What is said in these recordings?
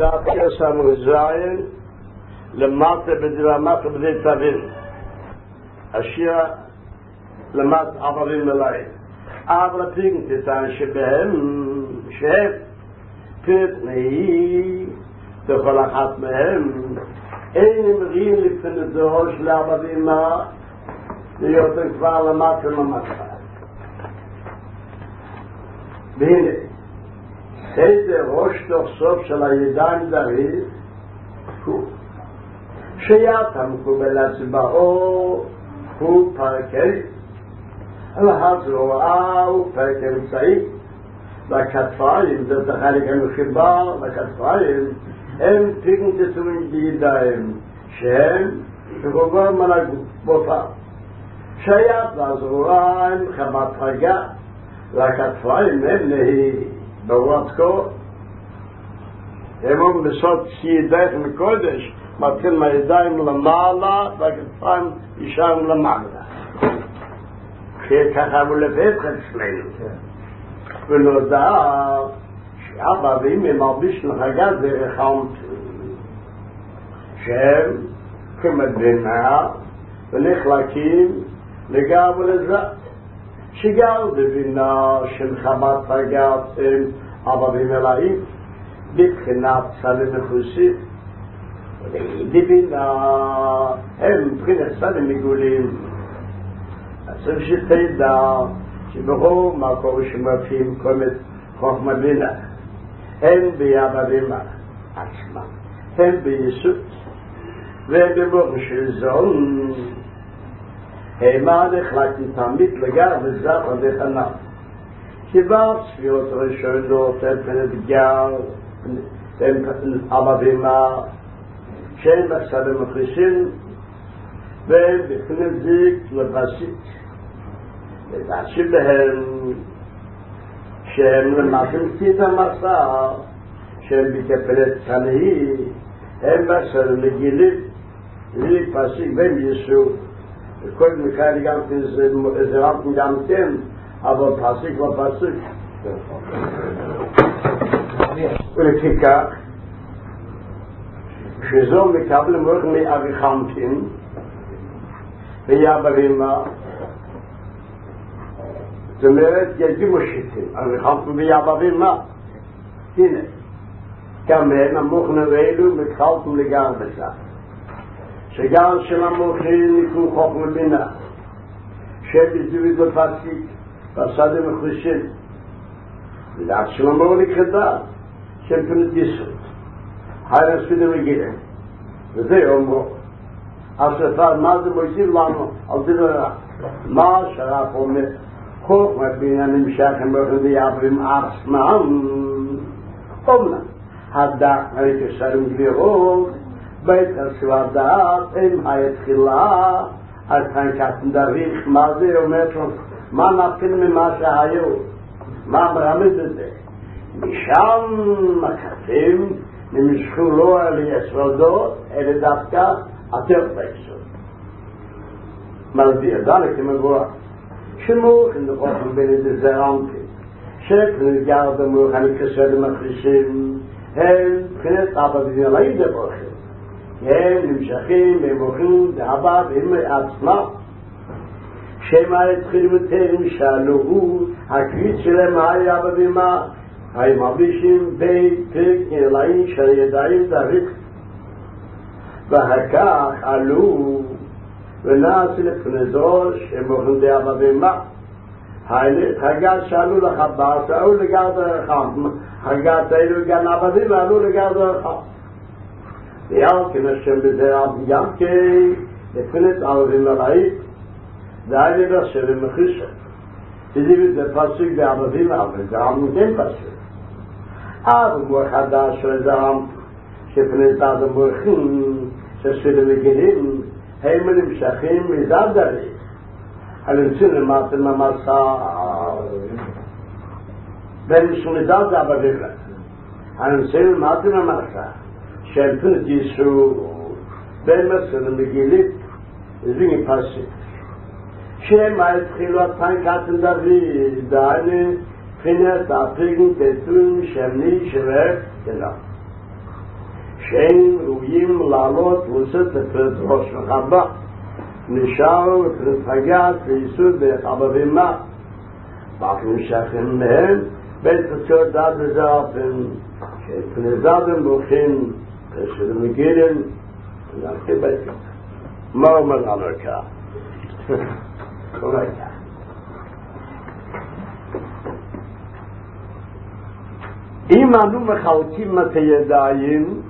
דעת קסם וזיין למטה בדרמת ובדי תבין השיר למטה עברים אליי אבל פינקטן שהם פתני בכל אחת מהם אין מראים לפני דור של עבדים להיות כבר למטה ממש והנה סדר ראש תוך סוף של הידיים דריד הוא שיית המקובל הצבאו הוא פרקי הזרוע הוא פרק אמצעי והכתפיים זאת החלק המחובר לכתפיים הם פינקטים בידיים שהם שגובר מן הגופה שיית והזרוע הם חמת רגע והכתפיים הם נהי בוואטקו הם בסוד ידייך מקודש מתחיל מהידיים למעלה והכתפיים ישם למעלה ככה הוא לפתח אצלנו ונודע שאבא ואמא מרביש לחגה דרך שהם כמדינה ונחלקים לגב ולזת שגר בבינה של חמת חגת אבא ואמא בבחינת צלם מחוסית בבינה הם מבחינת צלם מגולים אז שתדע שבכל מקום שמפים קומת חוכמה בינה הם ביאבא ואמא עצמם הם ביסוד והם במוח של זון הם נחלקים תמיד לגר וזת עד חנם כבר צפיות ראשונות הם פנת גר הם אבא ואמא שהם בסלם מחרישים והם בפנת זיק לבסית ודעשים בהם שהם למחים את המסע שהם בקפלת תנהי הם בסלם לגילים זיק פסיק והם יסו וכל מקרה גם זרמתם גם כן אבל פסיק ופסיק ולפיכך שזו מקבל מוח מאריכמתים ויאבא ואמא זאת אומרת ילדים מושיטים אריכמתים ויאבא ואמא הנה גם הם המוחנה ואלו מתחלתם לגר בזה שגר של המוחים נקרו חוכמה בינה שבזווית ופסיק בסדים מחרישים ודעת של המור לקרדה שהם פנות יסוד הירס פידם רגילים וזה אומרו הספר מה זה מוסיף לנו על דבר מה שרף אומר חוכמה בינה נמשך הם בחודי עברים עצמם אומנם הדעת הרקשרים גבירות בית הסבר דעת הם התחילה על פנקתם דריך מה זה אומר מה נפקן ממה שהיו מה מרמז את זה משם מקפים נמשכו לו על יסודות אלה דווקא יותר ביסוד מלבי הדלק כמגוע שמוך נדחוף בין את זרמתי שכנגר דמוך אני כסד מחרישים הם בחינת אבא ונלאי דבוכים הם נמשכים ומוחים דאבא והם עצמם שמה התחילו יותר שאלו הקריץ שלהם היה אבא ואמא היו מרבישים בית פרק נרלאים של ידיים דריך ואחר כך עלו ונעשו לפני זו שהם מוחים דאבא ואמא הגע שעלו לחבר שעלו לגר דרכם הגע תאילו גן אבא ואמא עלו לגר דרכם ויאלכן השם בזה גם כי לפנת ערבים לרעית דאי לבשר ומחישה תדיבית זה פסוק בערבים אבל זה עם כן פסוק אבל הוא החדש של עם שפנת עד המורחים שספירים מגילים הם נמשכים מזד דריך הנמצאים למטה ממסע והם שמזד זה ערבים הנמצאים למטה ממסע שהם פנת ישו והם מספירים מגילים זינgi פסוק שהם התחילו פנקתם דוד דני פנת הפריגן תתון שמני שבט כלה שאין ראויים לעלות לעשות את ראש וחבה נשאר ותפגעת ויסוד בחבבים מה ואנחנו נשארים מהם בית חצות עד לזרפים שפנזדם ברוכים כשלמגירים להכי בית ככה מה אומר לנו כך? קורא כך אם אנו מחלקים את הידיים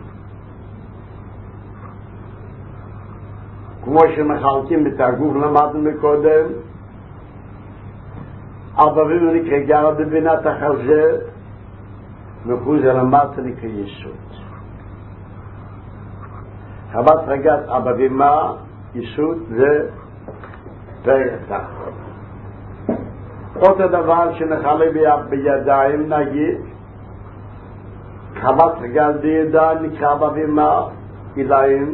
כמו שמחלקים את הגוף למדנו מקודם אבבים נקרא גרה בבינת החזה מחוז למטה נקרא יסוד חוות רגעת אבבים מה יסוד זה פרק תחתון אותו דבר שנחלק בידיים נגיד חוות רגעת בידיים נקרא אבבים מה איליים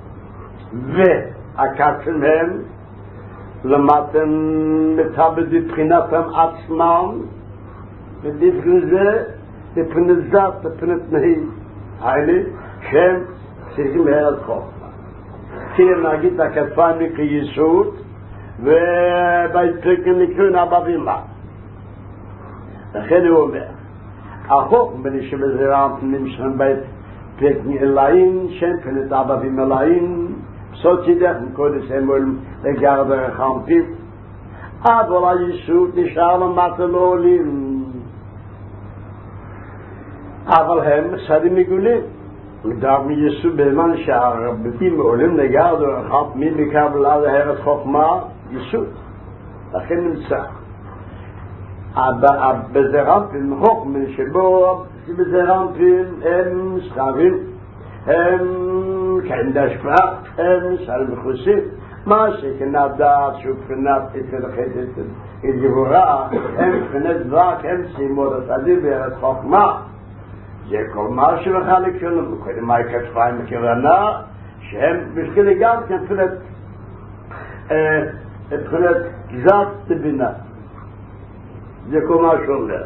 והקצים הם למתם מטבד מבחינתם עצמם ודברי זה מבחינת זת, מבחינת נהי האלה שהם צריכים להרד חוכמה כי הם נגיד הכתפיים נקרא יסוד ובהתפרקים נקראים אבבים מה לכן הוא אומר החוכמה בנשם הזרם נמשכם בית פרקים אליים שהם מבחינת אבבים אליים סוד שידך מקודש אמולים לגר ברחמפים אבל הישות נשאר למטה לא עולים אבל הם שרים מגולים ודר מיסוד בזמן שהרבתים עולים לגר ברחמפים מקבל על ההרת חוכמה יסוד לכן נמצא בזרמפים חוכמה שבו בזרמפים הם שרים הם כאן דשפה הם שרים מחוסים מה שכנדעת שהוא בחינת אצל החטאת גבורה הם בחינת דבק הם סיימות הסעדים בארץ חוכמה זה כל מה שמחלק שלנו קודם מה כתפיים מכוונה שהם בשביל גם כבחינת גזת לבינה זה כל מה שאומר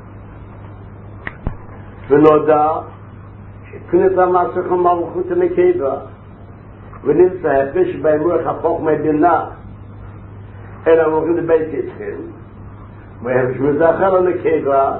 ונודע שכנת המסך המלכות הנקבה ונמצא הפש באמורך החוכמה בינה אלא מוכן לבית יצחם והפש מזכר הנקבה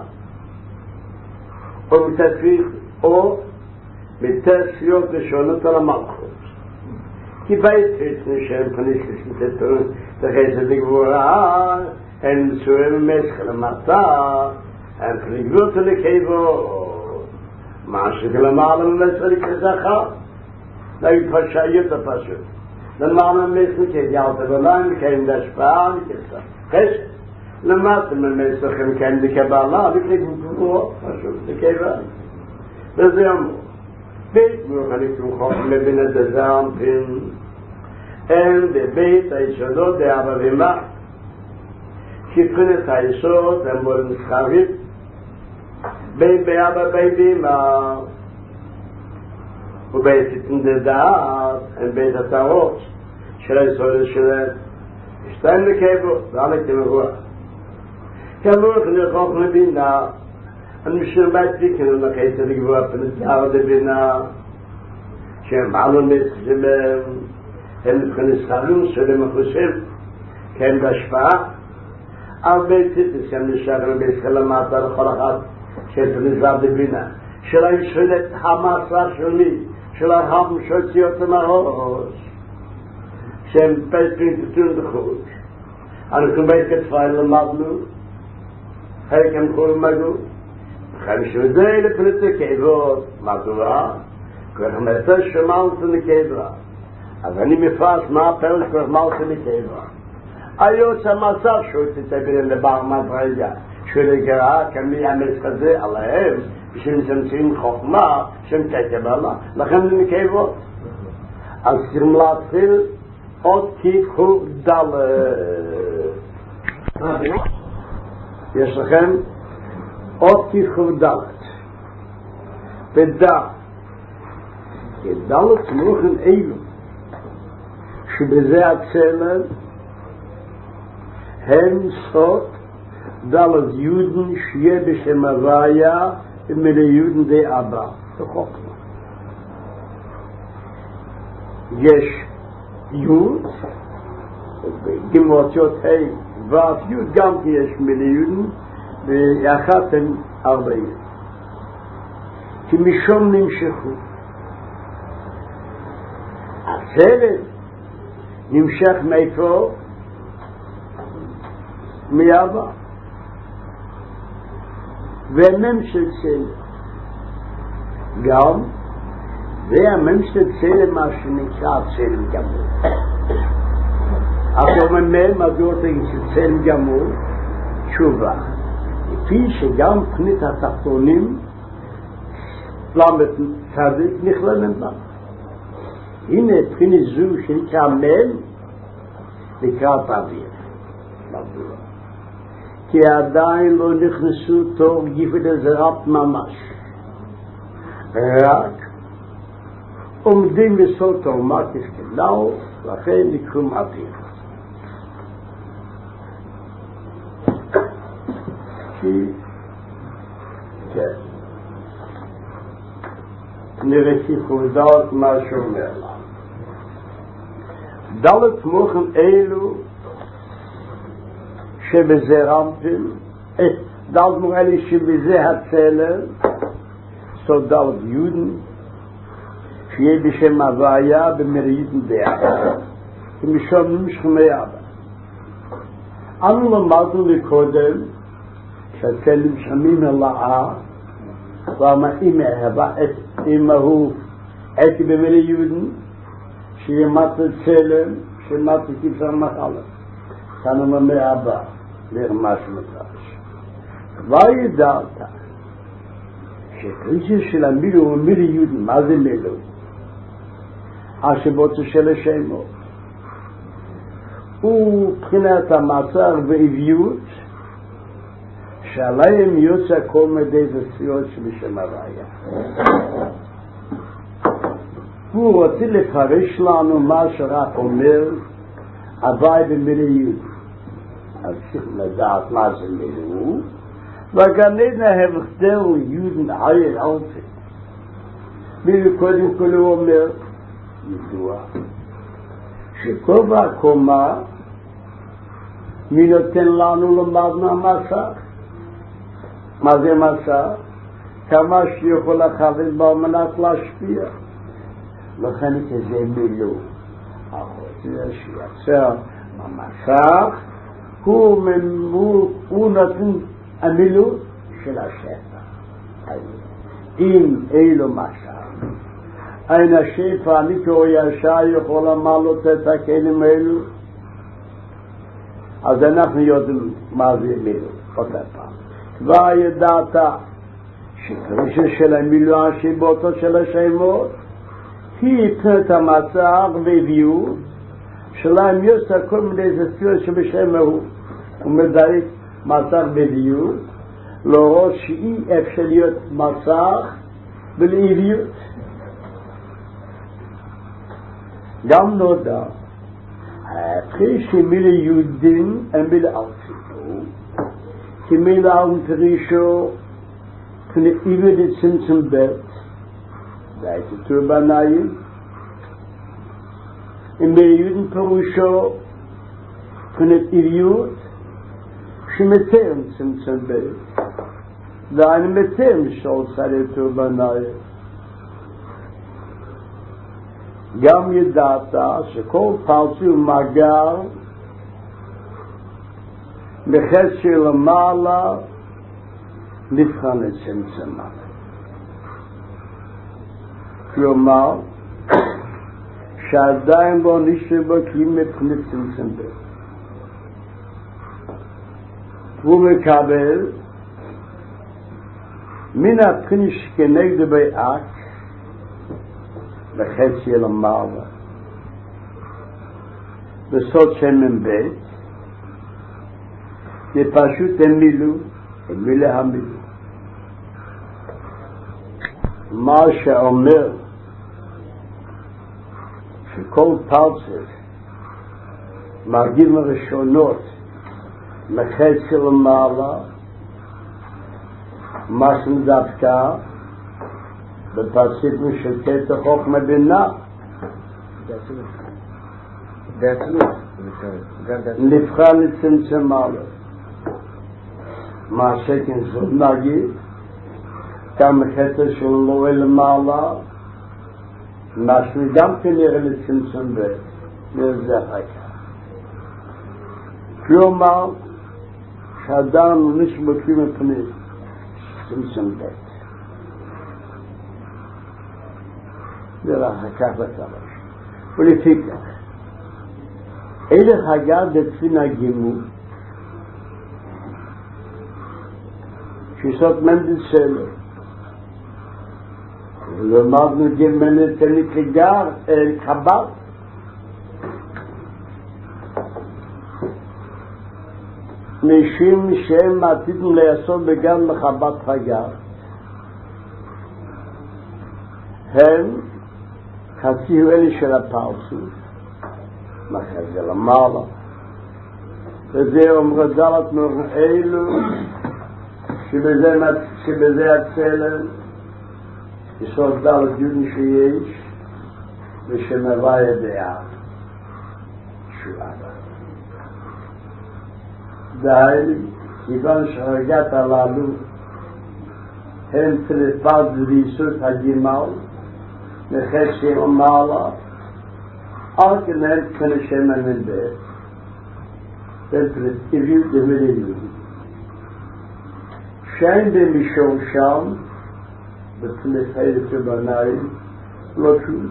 או מתתפיך או מתתפיות לשונות על המלכות כי בית יצחם שהם פניש לשנתתון תחסד לגבורה הם מסורים משך למטה הם פניגלות הנקבה מה שכלמעלה ממסר כזכה להגיד פשעיות הפשוט למעלה ממסר כגלת בליים וכן דשפעה וכסה חשת למטה ממסר כן בקבלה וכן גבוה פשוט לקבלה וזה אמרו בית מוכנים חוכם לבינת הזרמפים הם בבית היסודות דאבבים מה שבחינת היסוד הם בולים שכבים בין באבא בין באמא ובית תתנדעת הם בית התארות של היסוד שלהם שתיים לקבו ועלק תמרוח כאמור כנרחוק מבינה אני משאיר בית תיקנו לחייסה לגבוה פנתיאר לבינה שהם בעלו מתחזמם הם מבחינת שכרים שלהם מחוסים כן בהשפעה הרבה ציטס כאן נשאר בית למטה לכל אחד שפנזר לבינה שלא ישחד את המסר שלי שלא המשוציא אותם הראש שהם פספים תתון דחוש אנחנו בית כתפיים למדנו חלקם כל מגו חמישו זה לפנית כאבות מדוע כבר מנסה שמלת לקברה אז אני מפרש מה הפרש כבר מלת לקברה היוץ המסר שהוא תתבירים לבר מדרגה שלגרה כמי אמץ כזה עליהם בשביל שמצאים חוכמה שהם תקבלה לכן זה מקייבות אז צריכים להתחיל עוד כיפו דלת יש לכם עוד כיפו דלת בדלת דלת מוכן אילו שבזה הצלם הם סוד דלת יהודן שיהיה בשם הוויה ומילי יהודן די אבא זה חוכמה יש יוד, גמרותיות ה' ו' יוד גם כי יש מיליון, ואחת הם 40. כי משום נמשכו. הצלם נמשך מאיפה? מאבא. והמם של צלם. גם זה המם של צלם מה שנקרא צלם גמור. אתה אומר מהם, אז הוא תגיד שצלם גמור, תשובה. לפי שגם פנית התחתונים, למד צדיק נכללים בה. הנה פנית זו שנקרא מם, לקראת אוויר. מדוע? כי עדיין לא נכנסו תור גיפת הזרת ממש. רק עומדים בסוד תורמה כסכנאו, לכן נקרום אוויר. כי כן, נראה כיחודות מה שאומר לה. דלת מוכן אלו שבזה רמתם, דלת מוכן אלו שבזה הצלם, סוד דלת יהודן, שיהיה בשם הוויה במראיתן דעה, ומשום נמשכמי אבא. אנו למדנו לקודם, שהצלם שמים אלאה, למה אם אהבה את אמהו הייתי במילא יהודן, שימת הצלם, שימת כבשר מחלה. כאן אומר מאבא, לרמש מפרש. כבר ידעת, שקריסה של המילו הוא מילא יהודן, מה זה מילו? השבוצה של השמו. ובחינת המצר ואביות, שעליהם יוצא כל מדי זכויות שבשם הוויה. הוא רוצה לפרש לנו מה שרק אומר הוואי במיליות. אז צריך לדעת מה זה מילוא, וגם אין ההבדל יהודן עין אלפי. מילוא קודם כל הוא אומר, ידוע, שכל הקומה מי נותן לנו למדנו המסך. מה זה מסך? כמה שיכול לחוות בה על מנת להשפיע. לכן כזה מילוא. זה שיצר המסך, הוא נותן המילוא של השפע. אם אילו מסך, אין השפע נקרא ישר יכול למלות את הכלים האלו, אז אנחנו יודעים מה זה מילוא. עוד פעם. כבר ידעת שקרישה של המילוא השיבותו של השמות היא פנת המצח והביאות שלהם יוצא כל מיני זכויות שבשם הוא ומדייק מצח והביאות להראות שאי אפשר להיות מצח ולהביאות. גם נודע אחרי שמילא יהודים הם מילא אלפים כי מילא אלפרישו כנעיבד את צמצם בית והייתי טורבנאים אם ביהודים פירושו כנעיביות שמתאם צמצם בית ואני מתאם שאול צרי טורבנאים גם ידעת שכל פרצי ומגר בחצי למעלה נבחן את צמצמה. כלומר, שעדיין לא נשאר בקים מבחינת צמצם בית. הוא מקבל מן הבחינה שכנגד באק בחצי למעלה בסוד שמן בית זה פשוט המילוא המילוא מה שאומר שכל פרצף מרגיל מראשונות מחצי למעלה מה שמדווקא בפרצף של קטע חוכמה בינה נבחן לצמצם מעלה. מה שכן זאת נגיד, גם חטא של לא למעלה, משהו גם כנראה לצמצם וזה אחר כך. כלומר, שאדם נשמקים מפני צמצם ב' ואחר כך לצלש. ולפי כך, אלה הגע דצפין הגימו, שסות מנדל סלו, ולמדנו גמנת כנקגר חב"ד, משום שהם עתידים לעשות בגן מחב"ד חגר, הם חציהו אלה של הפרסות, מחזה למעלה, וזה אומר דלת נור אלו, שבזה הצלם, יסוד דלת יודן שיש, ושמבא ידעה, שועה. די, כיוון שהרגעת הללו, הם תלפד ויסות הגימל, מחשם המעלה, אל כנראה כנשם המנבר, ותלפתיביות דמרינו. שאין במישור שם, בתלפי לתבניים, לא שום.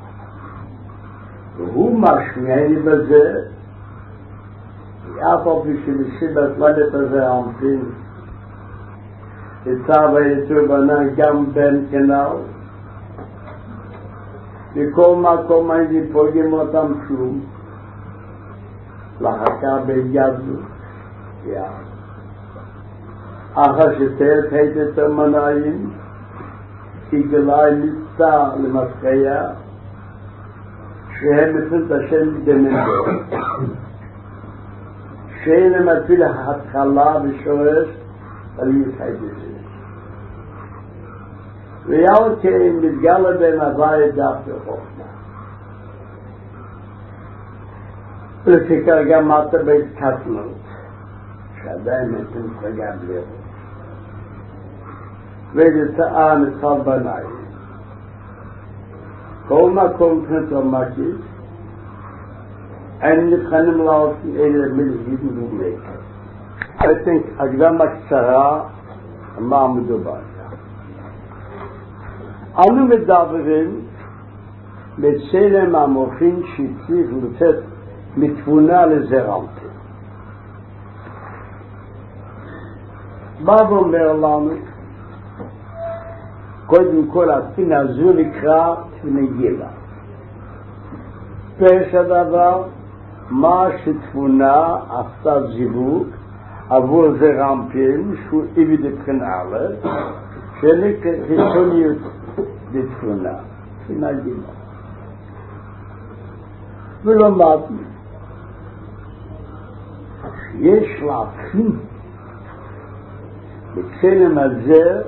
והוא משמיעני בזה, אף על פי שבסיבת לדת הזה עמפין, יצא ויתרבנה גם בן כנל, בכל מקום הייתי פוגם אותם שום, לחכה בידו, אחר שתלת היית המנעים, כגלי מצא למפקיה, שהם מפנת השם דמנדו. שאין הם אפילו התחלה ושורש על יחד הזה. ויאו כן מתגלה בין הבית דף וחוכמה. ולכך גם מטה בית קטנות, שעדיין נתן פרגע בלירות. וזה טעה מצל בנאי. כל מקום פנת המקיף, אין נבחנים לעושים אלה מלהידים ומלכת. I think הקדמה קצרה, מה מדובר כאן. אנו מדברים בצלם המוחין שצריך לתת מתבונה לזרענטים. בא ואומר לנו, קודם כל התפינה הזו נקרא תפינה גילה. פרש הדבר, מה שתבונה עשתה זיווג עבור זרענטים שהוא איבד את א' שנקרא חיצוניות לתבונה, תפינה גילה. ולמדנו, יש להבחין בצלם הזה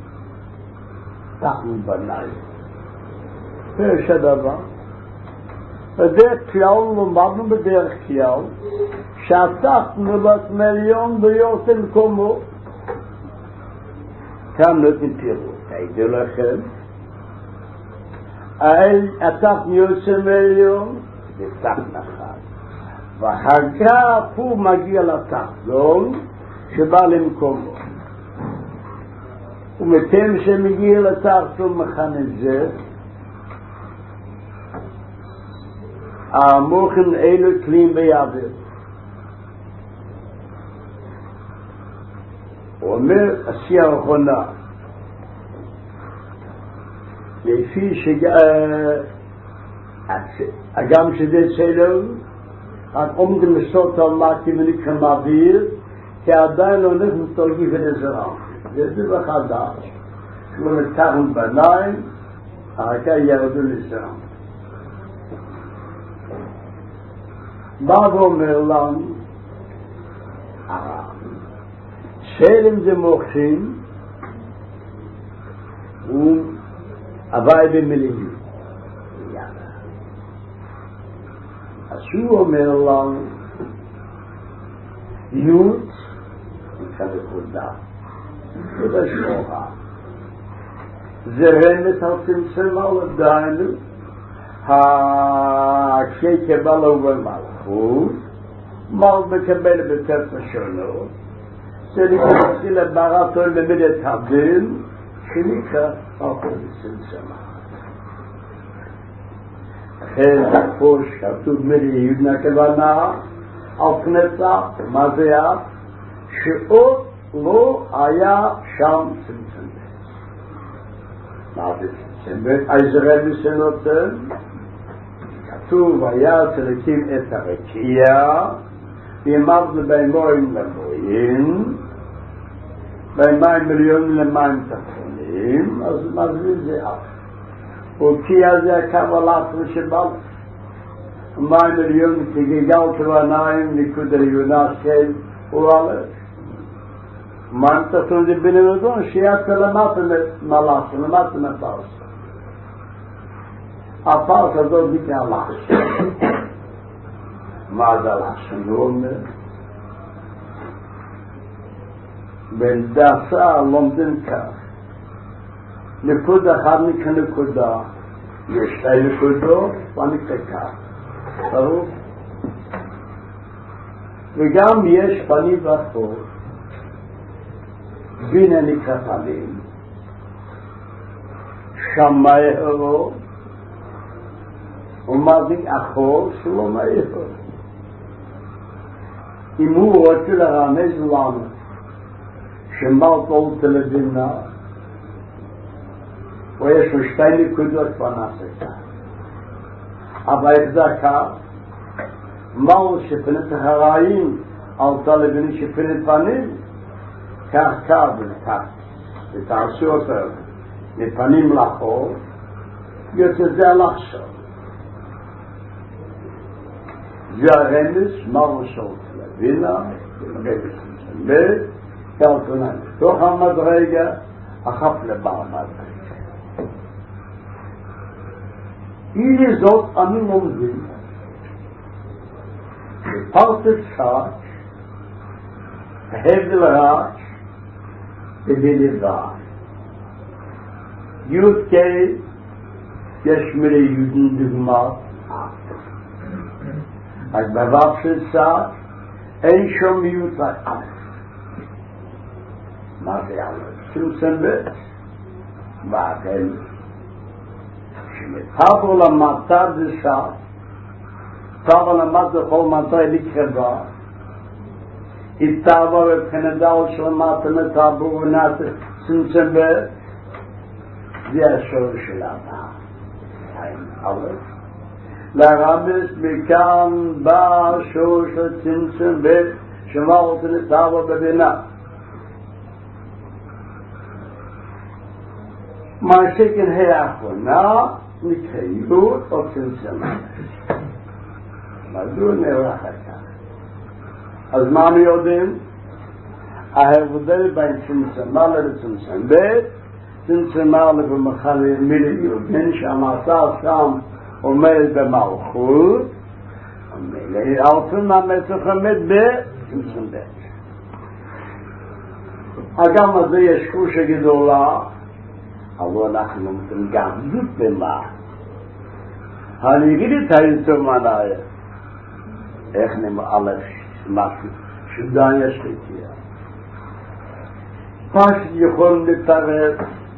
תחנו בנאי. פרש הדבר, בדרך כלל למדנו בדרך כלל שהתחנו בת מיליון ביותר מקומו. כאן נותנים פירוט, הייתי לכם. התחנו יוצא מיליון, זה תחנה אחת. ואחר כך הוא מגיע לתחתון שבא למקומו. ומתם שמגיע לתחתון מכנה זה, המוחים אלו כלים בידו. הוא אומר, עשייה האחרונה, לפי גם שזה צלו, רק עומדים לסות על מתי ונקרא מעביר, כי עדיין לא נכנס תולגי ונזרם. זה דבר חדש, שהוא נתחם בניים, אחר כך ירדו לזרם. בא ואומר לנו, צלם זה מוחין, הוא הוואי במלאים. אז הוא אומר לנו, יוד, כנקודה, ובשורה, זה רמז על צמצם על הדיינו, כשקבל ובמלכות, מל מקבל בתת השונות, זה נכנסי לברתו למידת הדין, שנקרא על צמצם. לכן פה שכתוב מידי יהודנה הכוונה, על כנסה, מה זה היה? שעוד לא היה שם צמצם. מה זה צמצם? איזה רבי שנותן? כתוב היה צלקים את הרקיע, וימד לבין מים למוין, בין מים מיליונים למים תחתונים, אז מזמין זה אף. ורקיע זה הקבלת ושבל. מים מיליונים כגגל כווניים, ניקוד הריונה של וואלת. מים תחתונים זה בין המדון, שיהיה כלמטה מלאך, למטה מפרס. הפרס הזאת נקרא לחש. מה זה לחש? הוא אומר, בין דסה לומדים כך. נקוד אחד נקרא נקודה, יש שתי נקודות ונקרא כך. ברור? וגם יש פנים ואחור. בינה נקרא פנים, שמאי הרו, ומזיק אחור שלא מאיפה. אם הוא רוצה לרמז לנו שמלט אול תלבינה ויש לו שתי נקודות פנסקה אבל החזקה מל שפנת הרעים על תלבינה שפנת פנים כך וכך ותעשו אותו מפנים לאחור יוצא זה לחשוב זה הרמז, מהו שעות לבינה, וקלטונן. תוך המדרגה, אחת לבא המדרגה. הנה זאת אני לומדים. בפרטת שעת, ההבדל רק, בבלבד. יוד קי, יש מיני יודן דוגמת, אז בבב של צד, אין שום מיעוט רק א'. מה זה א'? צמצם ב'. ואכן, שמטבו למטה זה צד, טבו למטה בכל מטה לקרבה, איתבו ובחנדל של מטה מטבו ונטה צמצם ב', זה השור של אבא. א'. לרמז מכאן בא שור של צמצם ושמרת נטבע בבינה. מה שכן האחרונה נקריות או צמצם. מדוע נערך כך? אז מה אני יודעים? ההבדל בין צמצם לצמצם צמצם ובמחלה מילי יודעים שהמעשה שם עומד במלכות, אלפים המצח עומד בצמצם ב'. הגם הזה יש קושה גדולה, אבל אנחנו נותנים גם זאת במה. אני אגיד את היותר מנהל, איך נמאלף משהו, שדן יש חתייה. פשוט יכולים לתרף,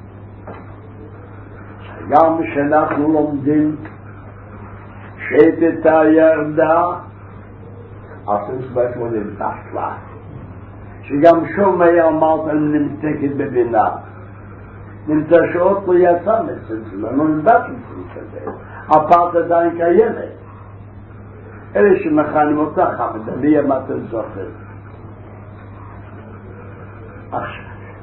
שגם שאנחנו לומדים, שתתה ירדה, אז סבק מודים תחתלה. שגם שום היה אמרת נמתקת בבינה. נמצא שעות לא יצא מצמצם, לא נדעת מצמצם. הפעת עדיין קיימת. אלה שמכנים אותך, מדבי אמרת זוכר. עכשיו,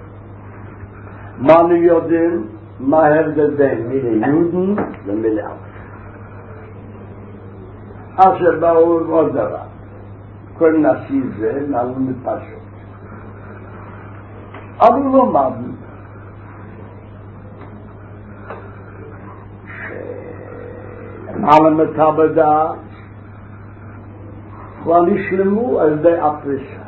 מה אנחנו יודעים? מה ההבדל בין מילי יהודים ומילי אלף? אשר באו עוד דבר, כל נשיא זה נעלו מפשוט. אבל לא מדו, שנעלם את הבדה, כבר נשלמו על ידי הפריסה.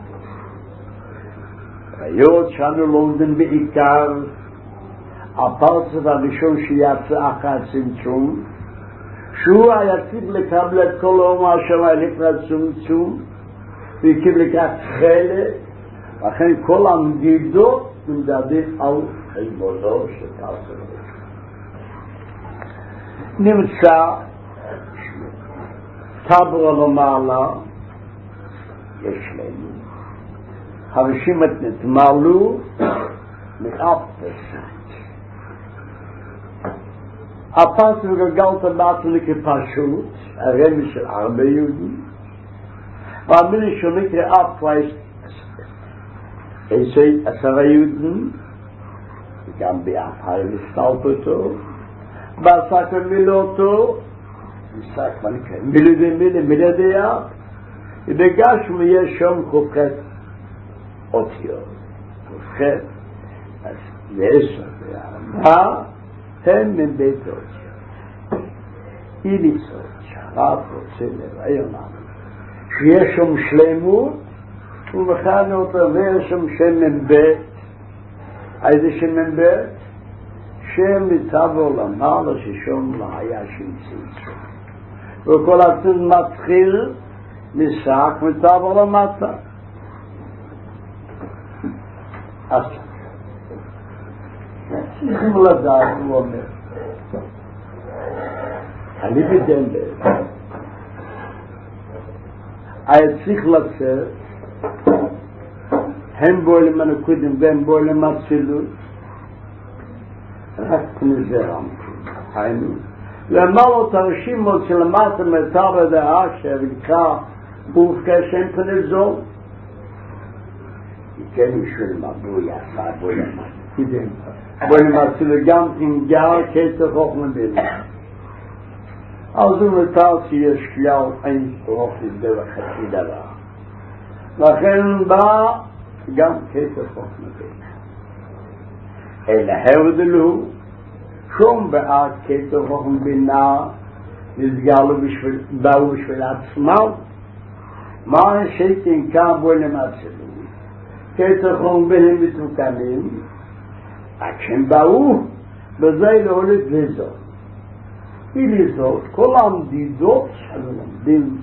היות שאנו לומדים בעיקר הפרצוף הראשון שיצא אחר הצמצום, שהוא היציב לקבל את כל האומה שלה לפני הצמצום, ויקבל לכך חלק, לכן כל המדידות נמדדים על חשבונו של פרצוף. נמצא טבלה למעלה, יש לנו. הרשימת נתמלאו מאף פסק. הפרצוף גלגלת בעצמי כפשוט, הרמז של הרבה יהודים, והמילה שנקרא אף פרייס איזה 10 יהודים, גם באף הרסטלת אותו, בעסק ומילותו, משחק מה נקרא, מילה דעה, ובגש ויש שם חופכת אותיות, חופכת, אז יש מה הם מן בית אותיות. איליסות, שרף רוצה לבאר לנו, שיש שם שלמות, ובכן אותו ויש שם שם מן בית, איזה שם מן בית? שם מצב עולמה לששום לא היה שם צמצום. וכל הצמצום מתחיל משחק מצב עולמתה. אז צריכים לדעת, הוא אומר, אני בדמבר, היה צריך לצאת, הם בועלים הנקודים והם בועלים הצילות, רק נזרם, היינו. למעלה תרשימות שלמטה מטר בדעה שבקרא בופקה שם פנזול, כן בשביל מבוי יפה, בוי למטה. בוי למטה גם תנגר כתר חוכמה בינה. אז הוא מטר שיש כלל אין רוחי דרך חצי דבר. לכן בא גם כתר חוכמה בינה. אלא הרדלו, שום בעד כתר חוכמה בינה, נסגלו באו בשביל עצמם, מה שכן כאן בוי למטה. כתר חוכמה בינה מתוקנים, רק שהם באו, בזה לא הולך לזאת. ולזאת, כל המדידות שאנו לומדים,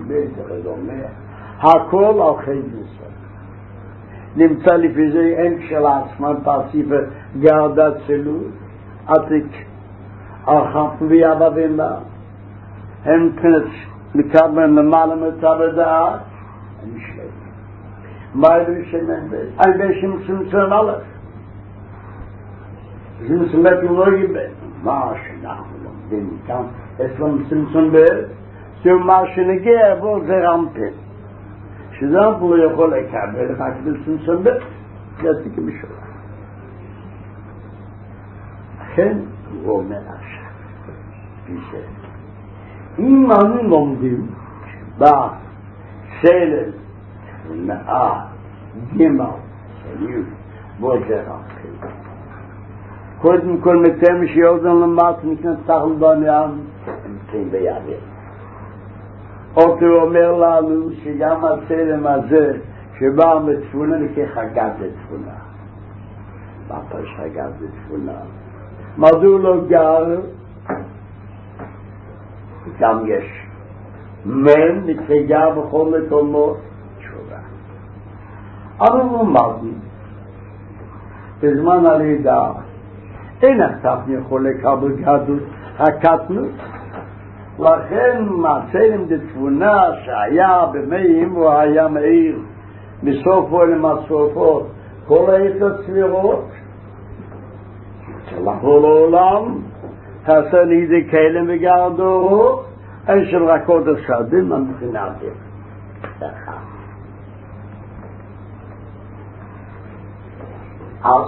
הכל על חד נסות. נמצא לפי זה אין כשלעצמן פרציפה גרדת צלות, עתיק, הרחב ויאבא ואמא, הם כנת מקבלן למעלה מצב הדעת, הם שלם. מה ידעו שמן בית? אין בשם צמצום א', צמצום בית הוא לא יבד. מה שאנחנו לומדים כאן, אצלם צמצום בית, זה מה שנגיע בו זה רמפן. שזה רמפן לא יכול לקבל רק בצמצום בית, זה עתיק בשבילה. לכן הוא אומר עכשיו, אם אנו לומדים שבא סלם ונאה גימל סליו בו זה רמפן, קודם כל מתם שיודן למט נכנס תחל בעניין, הם כן בידי. אותו אומר לנו שגם הסלם הזה שבא מצפונה לכך חגת לתפונה. מה פרש חגת לתפונה? מדוע לא גר? גם יש. מן נקרא בכל מקומות תשובה. אבל למדנו בזמן הלידה אין אספני יכול לקבל גדות הקטנות, לכן מצלם דתבונה שהיה במאים הוא היה מאיר מסופו למסופו כל היתר צבירות שלחו לעולם תעשה לידי כלם וגרדורו אין של רכות השדים המבחינתם אז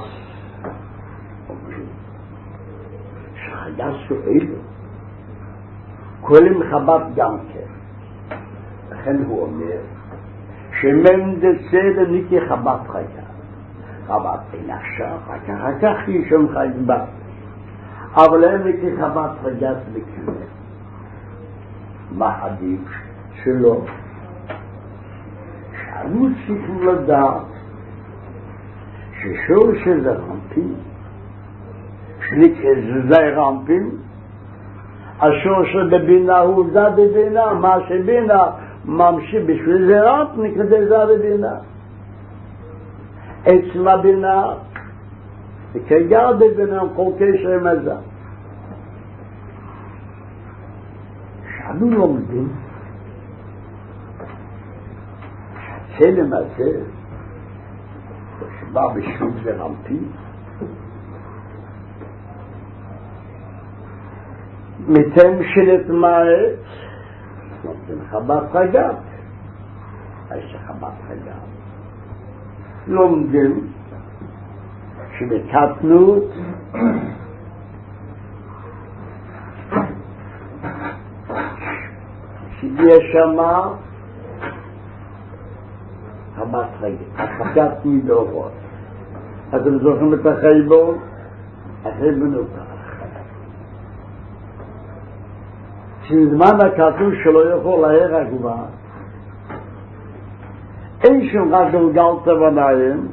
שחיה שואלו כולם חב"ד גם כן. לכן הוא אומר שמן דסדר ניקי חב"ד חיה. חב"ד אין עכשיו, אחר כך היא שם חיה. אבל אין ניקי חב"ד חיה לכנס. מה עדיף שלא? אנחנו צריכים לדעת ששורש זה רמפים, שנקרא זה רמפים, השורש בבינה הוא זה בבינה, מה שבינה ממשיך בשביל זה רמפ נקרא זה בבינה. עצם הבינה וכגר בבינה כל קשר עם הזה. שאנו לומדים שהצלם הזה שבא בשביל זה רמפים מתן שלט מעט נותן חבת חגת יש חבת חגת לומדים שבקטנות שיש שמה חבת חגת חגת מדורות אתם זוכרים את החייבון? החייבון הוא כך שבזמן הכתוב שלא יכול להירק בה אין שום רק גלגל תבניים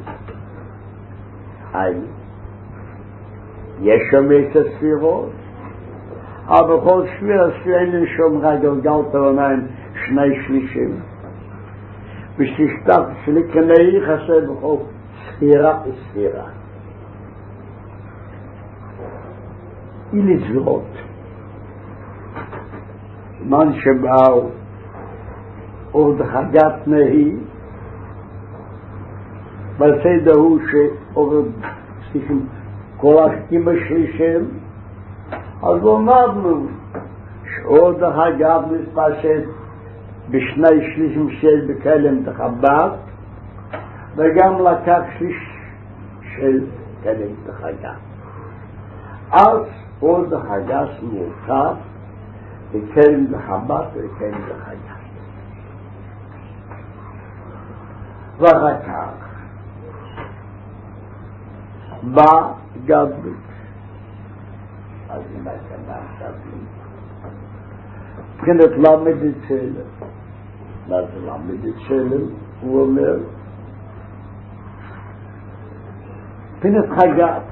יש שם את הספירות אבל בכל ספירה אין שום רק גלגל תבניים 2/3 ושתשתף שלכנאי חסר בכל ספירה וספירה היא לזרות זמן שבאו עוד חגת נהי בסדר הוא שעוד כל השקים השלישים אז אמרנו שעוד חגת מתפשט ב2/3 של בקלם תחבת וגם לקח 1/3 של קלם תחגת אז עוד חגת מורכב וקלם תחבת וקלם תחגת ואחר כך בא גדלות אז מה כמה גדלות מבחינת למד את צלם מה זה למד את צלם? הוא אומר מבחינת חגת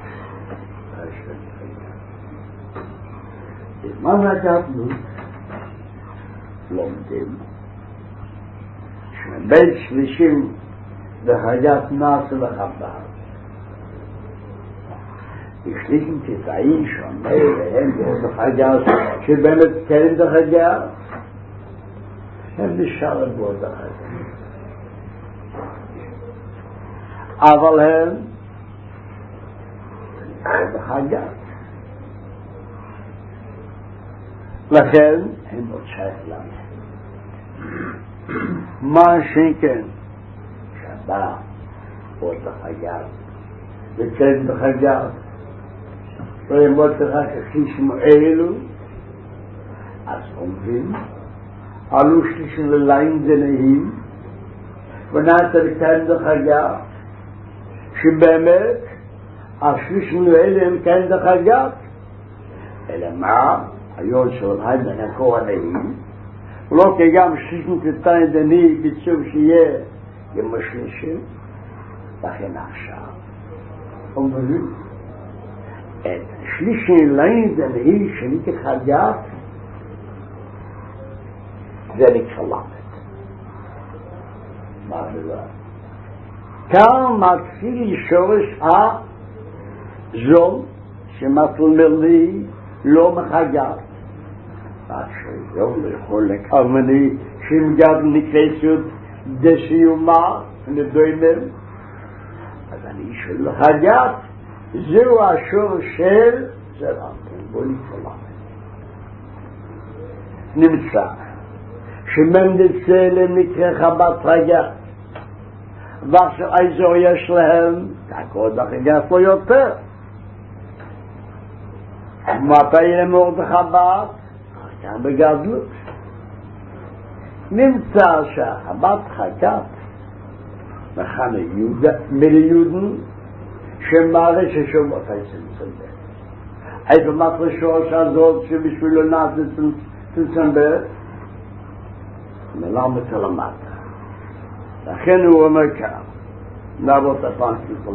בזמן הגדלות לומדים שבין 30 בחגת נעשה לחבר השלישים תצאים שומע והם בעוד החגת שבאמת קרם דחגת הם נשאר בעוד החגת אבל הם בעוד החגת לכן הם עוד שייך להם מה שכן שבא בעוד החגת וקרם דחגת וימות לך כשמואלו אז אומרים עלו 30 לליין דנאים ונעתה לכאן דחגה שבאמת 30 האלה הם כאן דחגה אלא מה? היום שאולי בין הכהנים ולא כי גם 30 קטן דני ביצוב שיהיה עם 30 לכן עכשיו אומרים את שלישי ליין דנאי שנית חגת זה נקרא למד מה זה? כאן מתחיל שורש הזול שמתלמד לי לא מחגת עד שהיום יכול לקרמני שמגד נקרסות דסיומה נדוימם אז אני של חגת זהו השור של זה רמפים בוא נקרא נמצא שמנדל צלם נקרא חבת חגת ועכשיו איזו יש להם תקוד החגת לא יותר מתי הם עוד חבת כאן בגדלות נמצא שהחבת חגת מחנה מיליודן שמראה ששומעות צנצנבר איפה מפרשו שהזאת שבשבילו נעשה צנצנבר מלמד למטה לכן הוא אומר כאן, נעבור את הפרקים של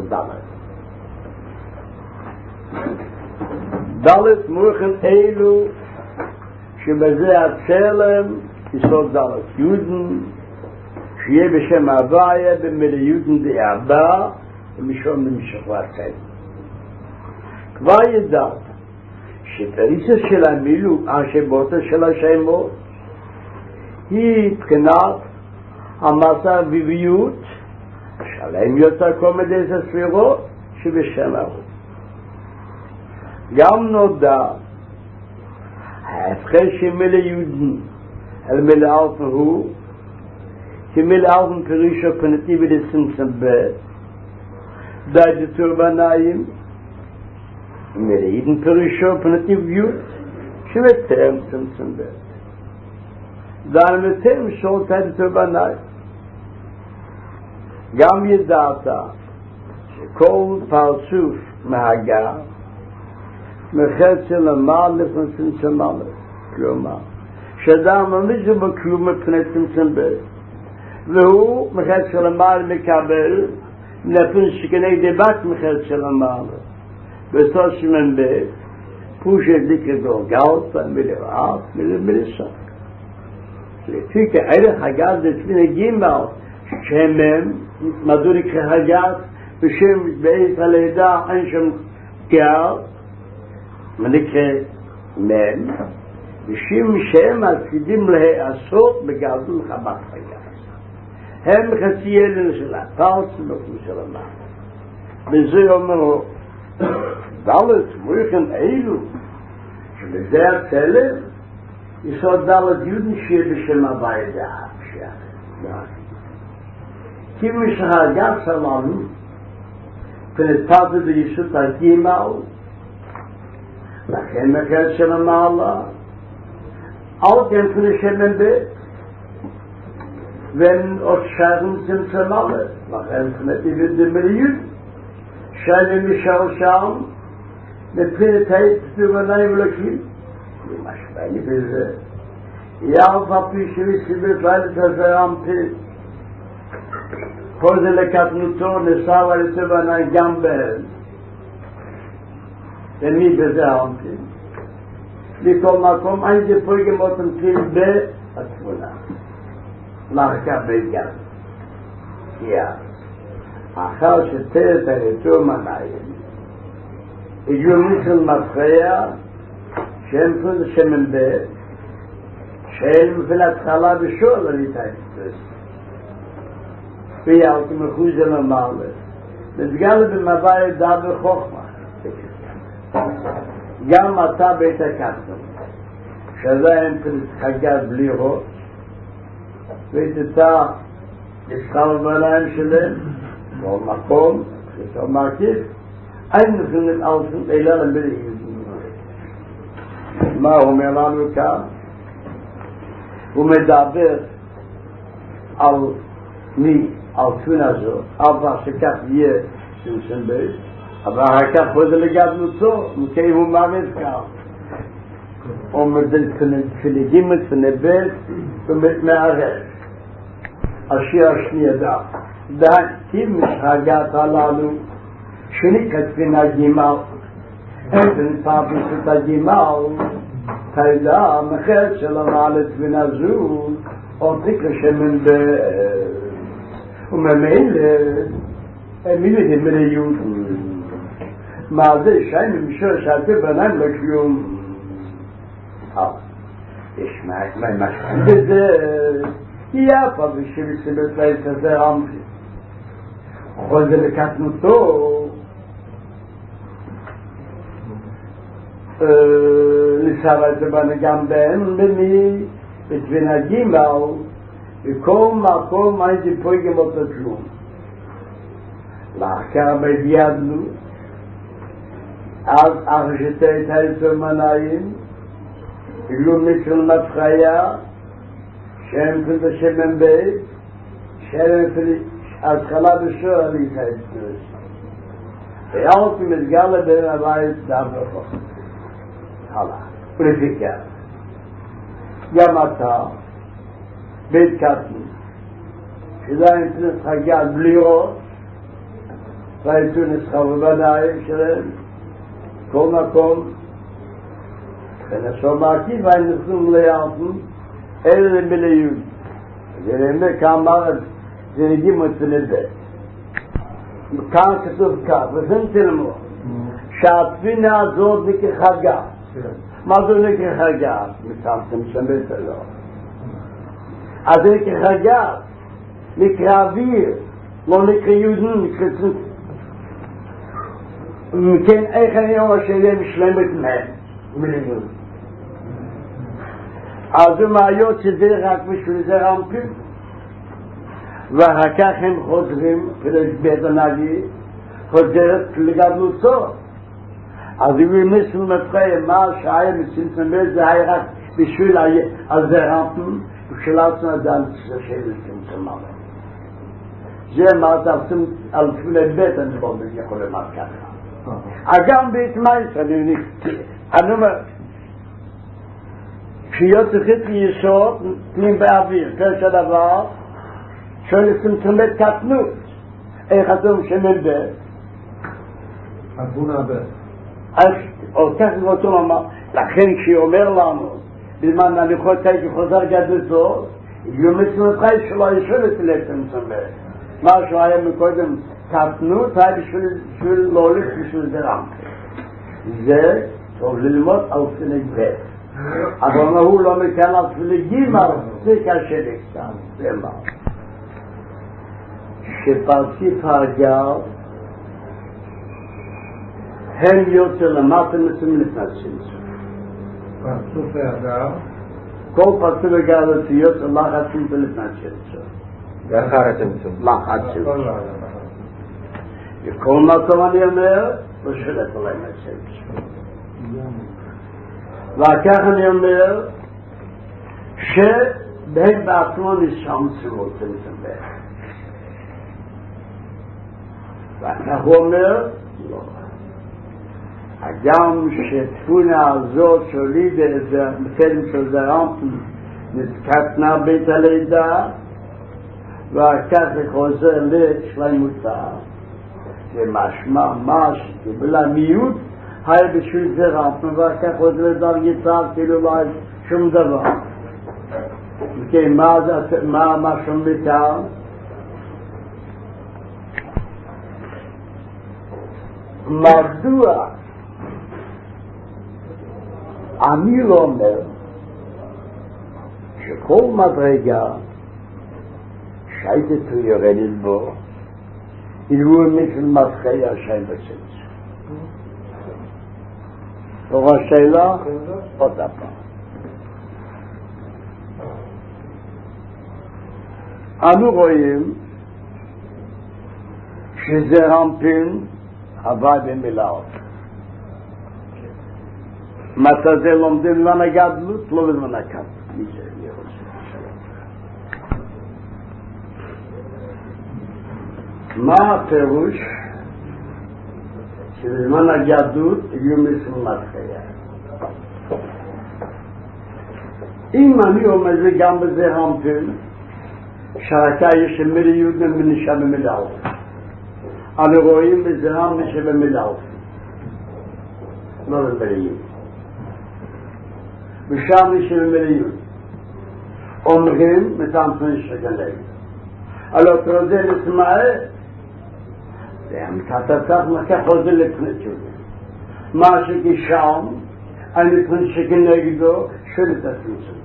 דלת מוכן אלו שבזה הצלם יסוד דלת יהודן שיהיה בשם הוויה במילה יהודן די אבא ומשום למשכו הצלם כבר ידעת שפריסה של המילו השבותה של השמות היא תקנת המסע ביביות שלם יותר קומדס הספירות שבשם ההוא גם נודע ההפכה שמילה יהודן אל מילה אלפן הוא כמילה אלפן פירושו פנטיבי לסמסם בית די דתור בנאים מילה יהודן פירושו פנטיביות שבתרם סמסם בית דן מתרם שול די דתור בנאים גם ידעת שכל פרצוף מהגר מחץ למעלה לפני צמצם מעלה כלומר שאדם ממש בקום מפני צמצם בית והוא מחץ למעלה מקבל לפני שכני דיבת מחץ למעלה בסוף שמן בית פושט דיקדור גאות מלרעת מלסק לפי כערך הגז לפני גימל שמם מדור יקרה הגז בשם בעת הלידה אין שם גר מנקרא מם בשם שהם עתידים להיעשות בגלדון חמת הגז הם חצי ילן של הפרס ובקום של המעלה וזה אומרו דלת מוכן אלו שבזה הצלם יסוד דלת יהודן שיהיה בשם הוויה דעה כי משהגז שלנו פנטטו ביסוד הגימל לכן מחץ של המעלה על כן פנשמן בית wenn aus Schaden sind zum Malle לכן פנטיבי דמיליון שאלה משאל שם לפנטית דבניים ולקים ומשפעני בזה יאו פפי שביסי בפלט הזה אמפי כל זה לקטנותו נסעו על דבניים גם בהם ומי בזה אמפי לכל מקום אין דפויגם אותם פיל בתמונה לחקה בגן אחר שתרת הרצור מניים הגיעו מיכל מפריע שהם פון שמן בית שאין מפילת חלה בשול על יתאיסטרס ויאלתי מחוזה למעלה נסגל במבאי דע בחוכמה גם אתה בית הקטן שזה אין חגת בלי ראש ואתה ישחל בעיניים שלהם כל מקום שתו מקיף אין נפילת אלפן אלא למילה מה הוא אומר לנו כאן? הוא מדבר על מי, על תפונה זו על כך שכך יהיה סמסם בית אבל אחר כך זה לגדלותו מכי הוא מעמיד כאן עומד פלגימת פנבית ומתמערב השיר השנייה דה כי משחגת הללו שנקראת פנה גימל אין פעם את הגימל תידע מחץ של המעלת פנה זו או תקרא שמן וממילא מילי דמריות מה זה שאין משור שאתה בניים לקיום יש משהו בזה יפה ושבסבית לעת הזה רמתי כל זה לקטנותו לסבא את זה בנגם בהם במי בתבין הגימל וכל מקום הייתי פויגם אותו כלום לאחר בידיעדנו אז אחשתה את היצור מניים אילו מיכל מפחיה שהם פלט שמן בית שהם פלט התחלה בשור על יתאיסטרס ואלתי מתגלה בין הבית דברחו הלאה ולפיקר גם אתה בית קטן שדיים תנסחגה בלי ראש, ראיתו נסחרו בדיים שלהם, כל מקום, ונשאר מעקיף, ונסחו ליארפן, אלה למילאיות. זה באמת כאמר, זה נגימו אצל הבית. כאן כתוב כך, ושם תלמו, שהתפינה הזאת נקרא גר. מה זה נקרא גר? מצמצם שמת עליו. אז זה נקרא גר, נקרא אוויר, לא נקרא יהודים, נקרא צנות. מכן איך אני אומר שיהיה משלמת מהם, מליון. אז הוא מהיות שזה רק בשביל זה רמפים, ואחר כך הם חוזרים, בית הנגיד, חוזרת לגדלותו. אז אם הם מסלו מתחילים, מה שהיה מצמצם בית, זה היה רק בשביל הזרמפים, בשביל עצמו אדם ששם לצמצם עליו. זה מה תעשים על תפילה בית, אני לא יכול לומר ככה. גם בית מייס, אני אומר, כשיהיה צריכת ליסוד, תלים באוויר, פרש הדבר, שואל לצמצם בית קטנות. איך אתם שמן בית? אבונה בית. או כך אותו אמר, לכן כשהיא אומר לנו, בזמן הליכות הייתי חוזר גדלתו, יום מצמצם שלא ישולת לצמצם בית. מה שהוא היה מקודם קטנות, היה בשביל לא הולך בשביל זה רמפה. זה טוב ללמוד על תפילה בית. אבל הוא לא מכאן על תפילה גימל, זה קשה לקצת, זה מה. שפרציף הגר, הם יוצא למטה מסוים לפני צמצום. פרצוף הגר? כל פרצוף הגר זה יוצא לחצים לפני צמצום. לאחר הצמצום. לחצים. וכל מקום אני אומר, לא שולט עליהם הצמצום. וכך אני אומר, שבהם בעצמו נשמצו צמצום בהם. וכך הוא אומר, לא. הגם שתפונה הזאת שהוליד איזה מקדם של זרמפן נתקטנה בית הלידה ואחר כך חוזר לשלמותה, זה משמע מה שקיבלה מיעוט היה בשביל זרמפן ואחר כך חוזר לדרגתה כאילו לא היה שום דבר. וכן, מה שום מכאן? מדוע אני לא אומר שכל מדרגה שהייתי יורדת בו אילו משל מפחי השם בצמצום. תוך השאלה עוד הפעם. אנו רואים שזה רמפין הבא במילאות. מתי זה לומדים בזמן הגדלות? לא בזמן הקטנות. מי זה אני רוצה? מה הפירוש? שבזמן הגדלות יהיו מסלמת חיי. אם אני אומר זה גם בזה רמפין, שרקה יש מיליות ומנישה במילאות. אנו רואים בזה רמפין שבמילאות. לא במיליות. ושם יש במיליות. אומרים מתאמצים שגלי. הלא תרזה לשמעה, זה המתעתתך מכך חוזר לפנצ'ו. מה שגישם, אני פנצ'ו כנגדו, שולט הפנצ'ו.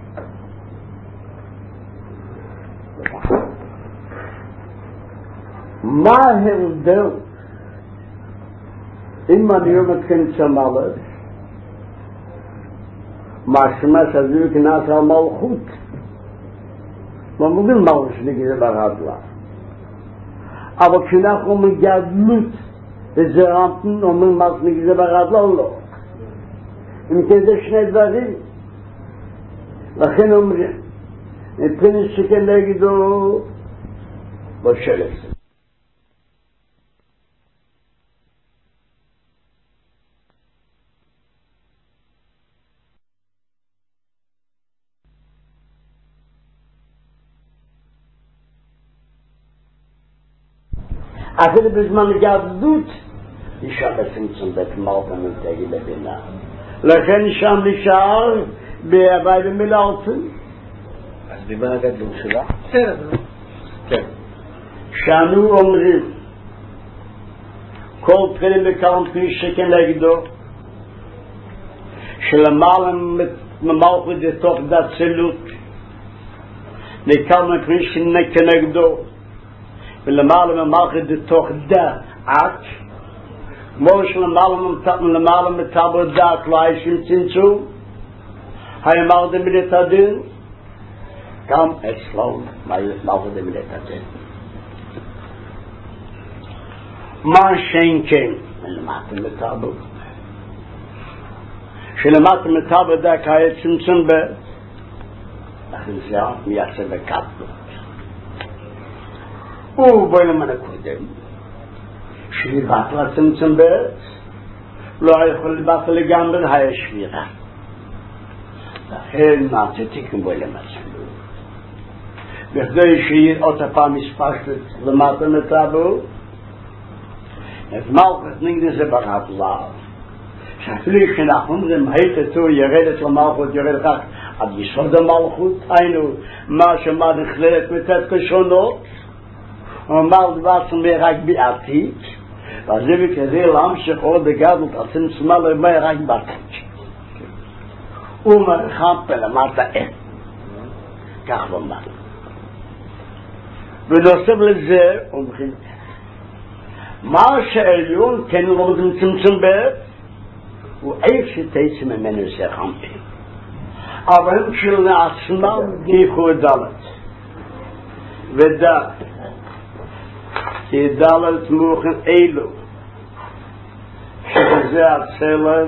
מה ההבדל אם אני אומר כן שמלת משמע שזה כנס על מלכות לא מבין מלכות שנגיד בגדלה אבל כשאנחנו מגדלות וזה רמפן אומרים מלכות נגיד בגדלה או לא אם כזה שני דברים לכן אומרים נתחיל שכן להגידו בשלס אפילו בזמן גדלות נשאר בצמצום בית מלכה מנתגי לבינה. לכן שם נשאר בהווי במילארצן. אז במה הגדלות שלה? כן. שאנו אומרים כל פנים וכאן פני שכנגדו שלמעלה ממלכות לתוך דצילות לכמה פני שכנגדו ולמעלה ממלכות לתוך דעת כמו שלמעלה מטבר דעת לא יש צמצום הימר דמילת הדין גם אצלו מלכות דמילת הדין מה שאין כן למטה מטבר שלמטה מטבר דעת היה צמצום לכן זה מייצא בקטנות ובואי למנה קודם שליבת לצמצום לא יכול לבטל לגמרי היה שבירה לכן נעציתי כמו למצב בכדי שיהיה עוד הפעם מספשת למטה מטבר את מלכות נגד זה ברבלה שאפילו כשאנחנו אומרים היתתו ירדת למלכות ירדת רק עד יסוד המלכות היינו מה שמה נכללת מתת כשונות ומל דבר שמי רק בעתיד ואז זה וכזה להמשיך עוד בגדלות הצמצומה למה רק בעתיד ומרחב למטה אין כך לומר ונוסף לזה אומרים מה שעליון כן לא מצמצם הוא איך שתצא ממנו זה חמפים אבל הם כשלעצמם גיחו דלת ודעת כי דלת מוכן אלו שזה הצלם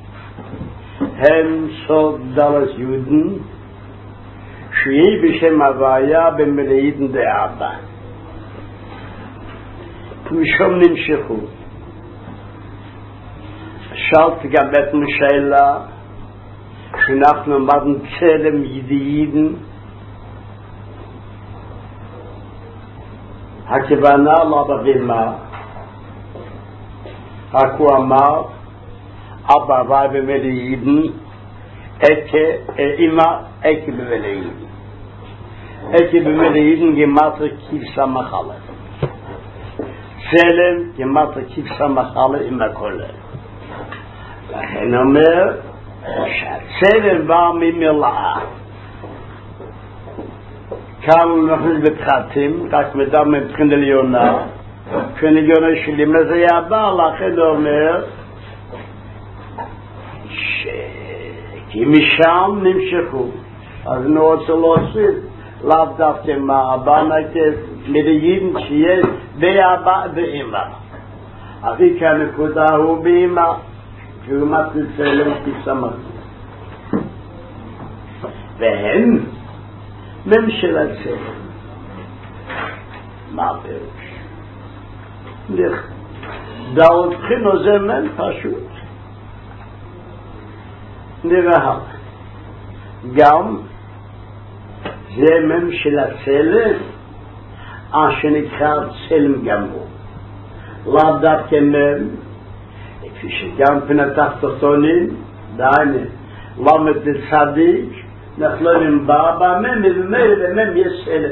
הם סוד דלת יהודן שהיא בשם הוויה במלאידן דאבא משום נמשכו שאלת גם את משאלה שאנחנו עמדנו צלם ידיעידן הכוונה לאבא ומה הכו אמר אבא ואי במלאידן אמא אקי במלאידן אקי במלאידן גמטר כבשה מחלה צלם גמטר כבשה מחלה עם הכולל לכן אומר שהצלם בא ממלאה כאן נכנס בפחתים רק מדם מבחין עליונה מבחין עליונה שלי מה זה יבא לכן אומר כי משם נמשכו אז אני רוצה להוסיף לאו דווקא מה הבא מלאידן שיש באבא ואמא אבי כנקודה הוא באמא שהוא מצלם כסמך והם ממשלת צלם מה פירוש? דעות בחינו זה מן פשוט נראה גם זה ממשלת צלם שנקרא צלם גמור לאו דווקא מם כפי שגם פנתח תחתונים דייני למד לצדיק נכללים באבא מם ומם יש צלם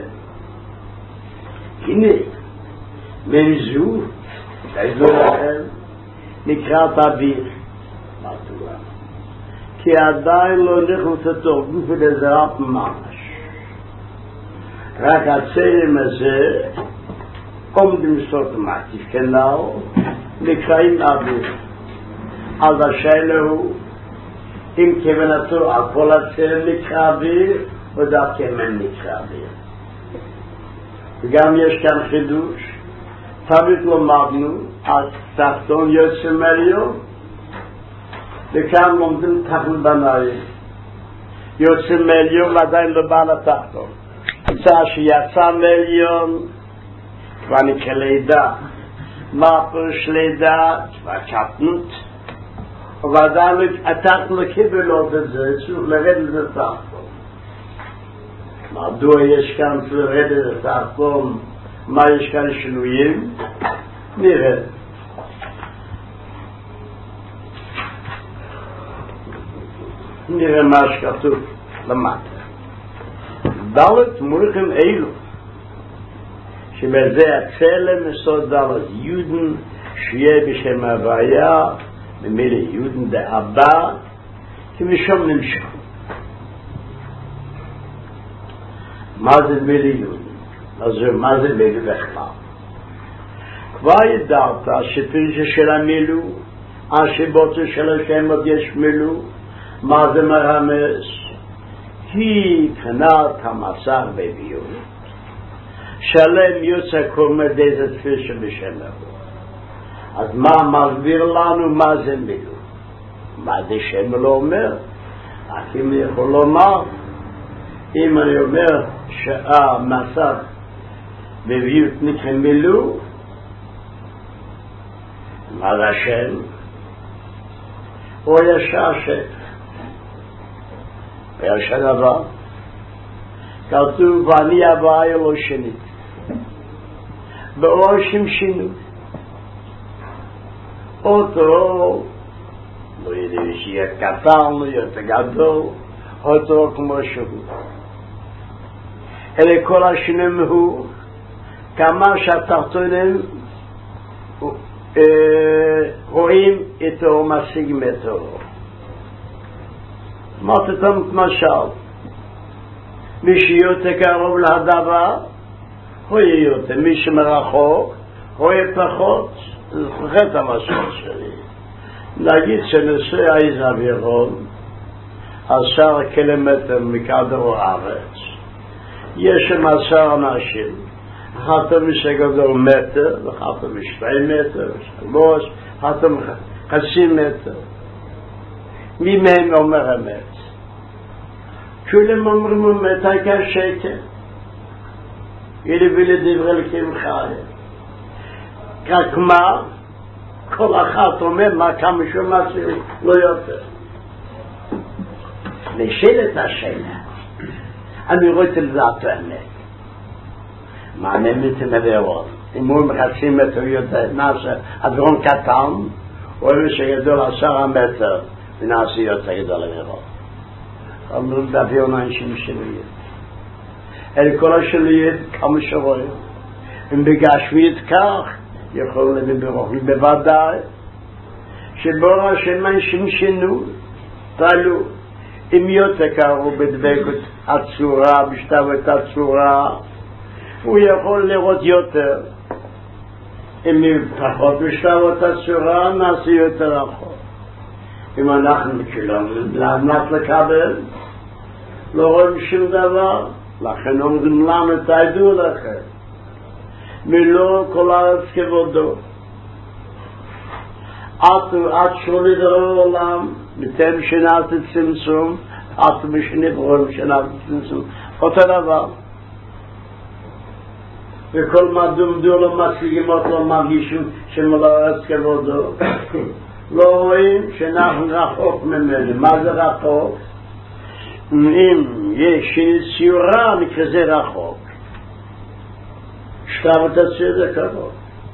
הנה מנזו תעזור לכם נקרא תביר מדוע כי עדיין לא נכנס לתורגוף ולזרעת ממש רק הצלם הזה עומדים סוטומטי כנאו נקראים אוויר אז השאלה הוא אם כוונתו על כל הצלם נקרא אוויר או דווקא מן נקרא אוויר וגם יש כאן חידוש תמיד לומדנו על תחתון יוצא מליון וכאן לומדים תחתון בנאי יוצא מליון עדיין לא בא לתחתון שיצא מליון כבר נקרא לידה מה פירוש לידה? כבר קטנות ועדיין התחתון לקיבל עוד את זה צריך לרדת את התחתון מדוע יש כאן לרדת את התחתון מה יש כאן שינויים? נראה מה שכתוב למטה. דלת מורכים אלו שבזה הצלם מסוד דלת יודן שיהיה בשם הוויה במילה יודן דאבא כמשום נמשך. מה זה מילה יודן? מה זה מילה בכלל? כבר ידעת שפרישה של המילו השבוצה של השם עוד יש מילו מה זה מרמז? היא קנת המסך בביון שלם יוצא קומדי זה תפישה בשם הווה. אז מה מסביר לנו מה זה מילו? מה זה שם לא אומר? אך אם יכול לומר אם אני אומר שהמסך בביון נקרא מילו מה זה השם? או יש השם ויש הדבר כתוב ואני הוויה לא שנית באור שינו אותו לא יודע שיהיה קטן לא יותר גדול אותו כמו שהוא אלה כל השנים הוא כמה שהתחתונים רואים איתו משיגים איתו מותתם משל מי שיותר קרוב להדבר הוא יהיה יותר מי שמרחוק הוא יהיה פחות זה פחות המשל שלי נגיד שנושא העזבירון 10 קילומטר מכדור הארץ יש שם 10 אנשים אחתם שגדול מטר ואחתם 2 מטר 3 אחתם 0.5 מטר מי מהם אומר אמת? כולם אומרים אמת העיקר שקר אלה ולדבר אלוקים חי רק מה? כל אחת אומר מה כמה שהוא מצליח לא יותר נשאלת השאלה אני רוצה לדעת האמת מה האמת נדעות אם הוא 0.5 מטר יותר נעשה הדרון קטן או שגדול 10 מטר ונעשה יותר גדול לראות אמרו דביון אנשים שלי אלה כל השליית כמה שרואים אם בגשמית כך יכול לברוכי בוודאי שבור השם אנשים שינו תעלו אם יותר קראו בדבקות הצורה בשתוות הצורה הוא יכול לראות יותר אם פחות בשתוות הצורה נעשה יותר רחוק אם אנחנו כלנו לענות לקבל לא רואים שום דבר לכן אומרים לנו תעדו לכם מלוא כל הארץ כבודו עד שולי דרור עולם מתם שנת צמצום עד משנברואים שנת צמצום אותו דבר וכל מה דומדו לא משיגים אותו מרגישים שמלוא הארץ כבודו לא רואים שאנחנו רחוק ממנו מה זה רחוק? אם יש ציורה מכזה רחוק שתוות הצורה קרוב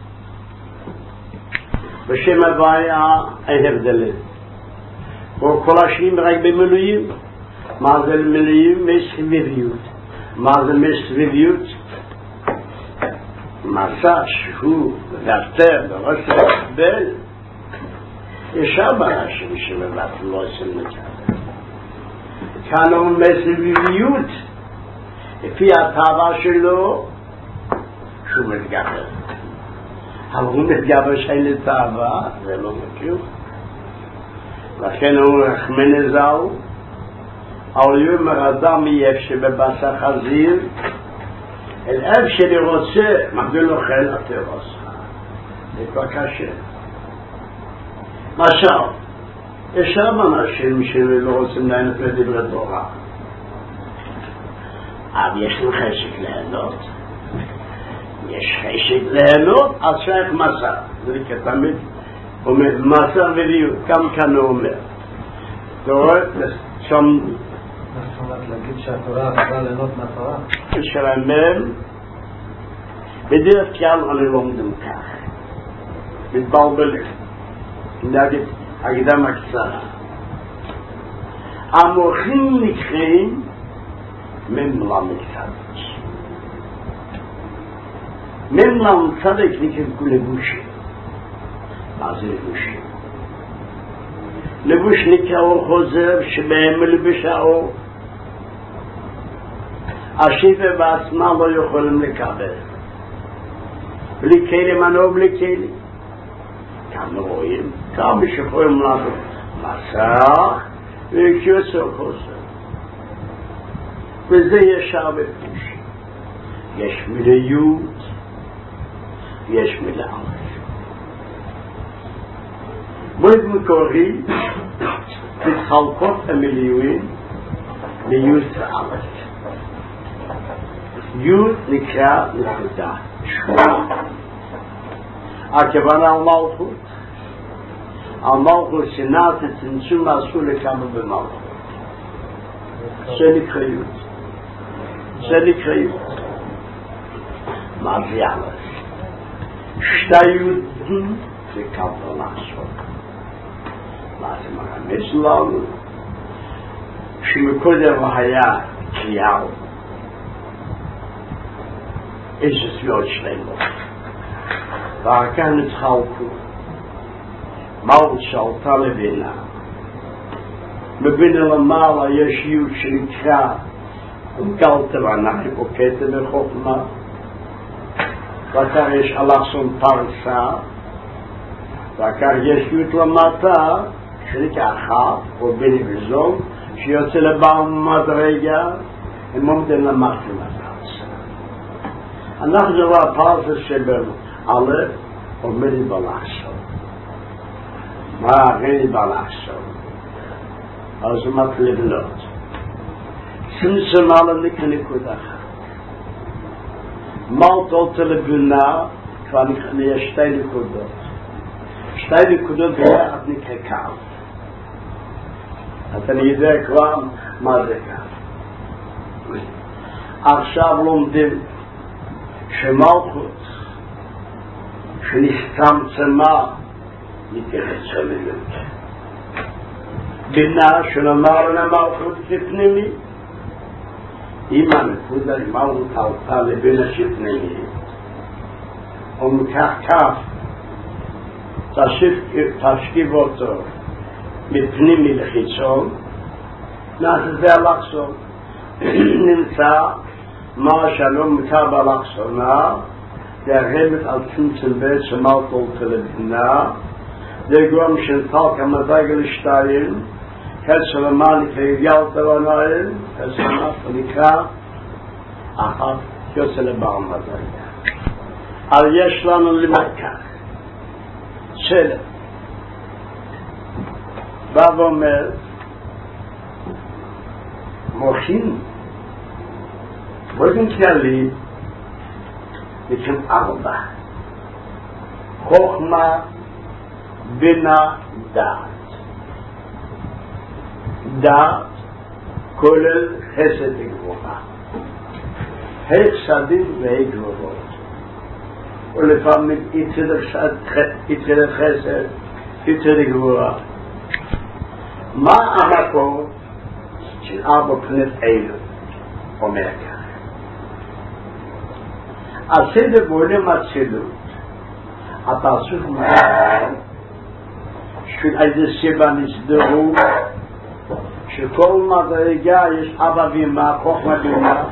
בשם הוויה אין הבדלים וכל השנים רק במילואים מה זה מילואים? מסביביות מה זה מסביביות? מסע שהוא דפתר בראש להקבל יש הרבה אנשים שמבטל לא עושים לכאן כאן הוא מסביביות לפי הטבע שלו שהוא מתגבר אבל הוא מתגבר שאין לטבע זה לא מכיר לכן הוא רחמני זל על יומר אדם יהיה שבבשר חזיר אל אב שלי רוצה מגדיל לו חן התירוס זה כבר קשה משל יש הרבה אנשים שלא רוצים לענות לדברי תורה אבל יש לו חשק ליהנות יש חשק ליהנות אז שייך מסע זה כתמיד אומר מסע ודיוק כמה כאן הוא אומר אתה רואה שם להגיד שהתורה יכולה ליהנות מהתורה שלהם בדרך כלל אני לומדים כך מתבלבלים. נגיד, הקדמה קצרה. המוחים נקראים ממלם צדק. ממלם צדק נקראים לבושים. מה זה לבושים? לבוש נקרא אור חוזר שבהם מלבש האור. השיבה בעצמה לא יכולים לקבל. בלי כלי מנוע, בלי כלי. כאן רואים, כמה שיכולים לעשות מסך ויוצר חוזר. וזה יש הרבה פרושים. יש מיליות, יש מילה א'. מועד מקורי מתחלקות המילויים ליוד וא'. יוד נקרא נקודה. הכוונה על מלכות. על מלכות שנעת צמצום עשו לכמה במלכות. זה נקרא יוד. זה נקרא יוד. מה זה יאללה? שתי יודים זה כמה לעשות. מה זה מרמז לנו? שמקודם היה קריאל. איזה סביעות שלנו. ואחר כך נתחלקו. מהו שעלתה לבינה. בבינה למעלה יש יוד שנקרא גלת ועניים או כתב וחוכמה. ואחר יש אלכסון פרסה. ואחר יש יוד למטה שנקרא אחת או בני וזום שיוצא לבעל מדרגה הם עומדים למטה לפרסה. אנחנו רואה פרסה שבין א' עומד בלחסון. מה הרי בלחסון? אז הוא מתחיל לבנות. צמצם על נקודה אחת. מלט עולתה לבינה כבר יש שתי נקודות. שתי נקודות ביחד נקרא קו. אתה יודע כבר מה זה קו. עכשיו לומדים שמלכות שנסתמצמה נקראת צלמיות. בינה שנאמר למלכות כפנימי. אם הנקודה מלכות עלתה לבינה שפנימי ומכך כף תשכיב אותו מפנימי לחיצון נעשה זה אלכסון. נמצא מה שלא מכר באלכסונה זה הרמת על צמצם בית שמלכות לבינה זה גרום שנטל כמדרגה לשתיים חצי למעלה נקרא ילדה ועניים חצי למטה נקרא אחת יוצא לבעל מדרגה. אבל יש לנו למכה שלם בא ואומר מוחים באופן כללי נקראים 4 חוכמה בינה דעת. דעת כולל חסד וגבורה. חסדים וגבורות. ולפעמים יצד חסד, יצד גבורה. מה המקור של 4 פנות אלו? אומר כך. הסדר בעולם הצילות, הפסוק אומר של איזה סיבה נסדרו שכל מדרגה יש אבא ואמא, חוכמה בינה,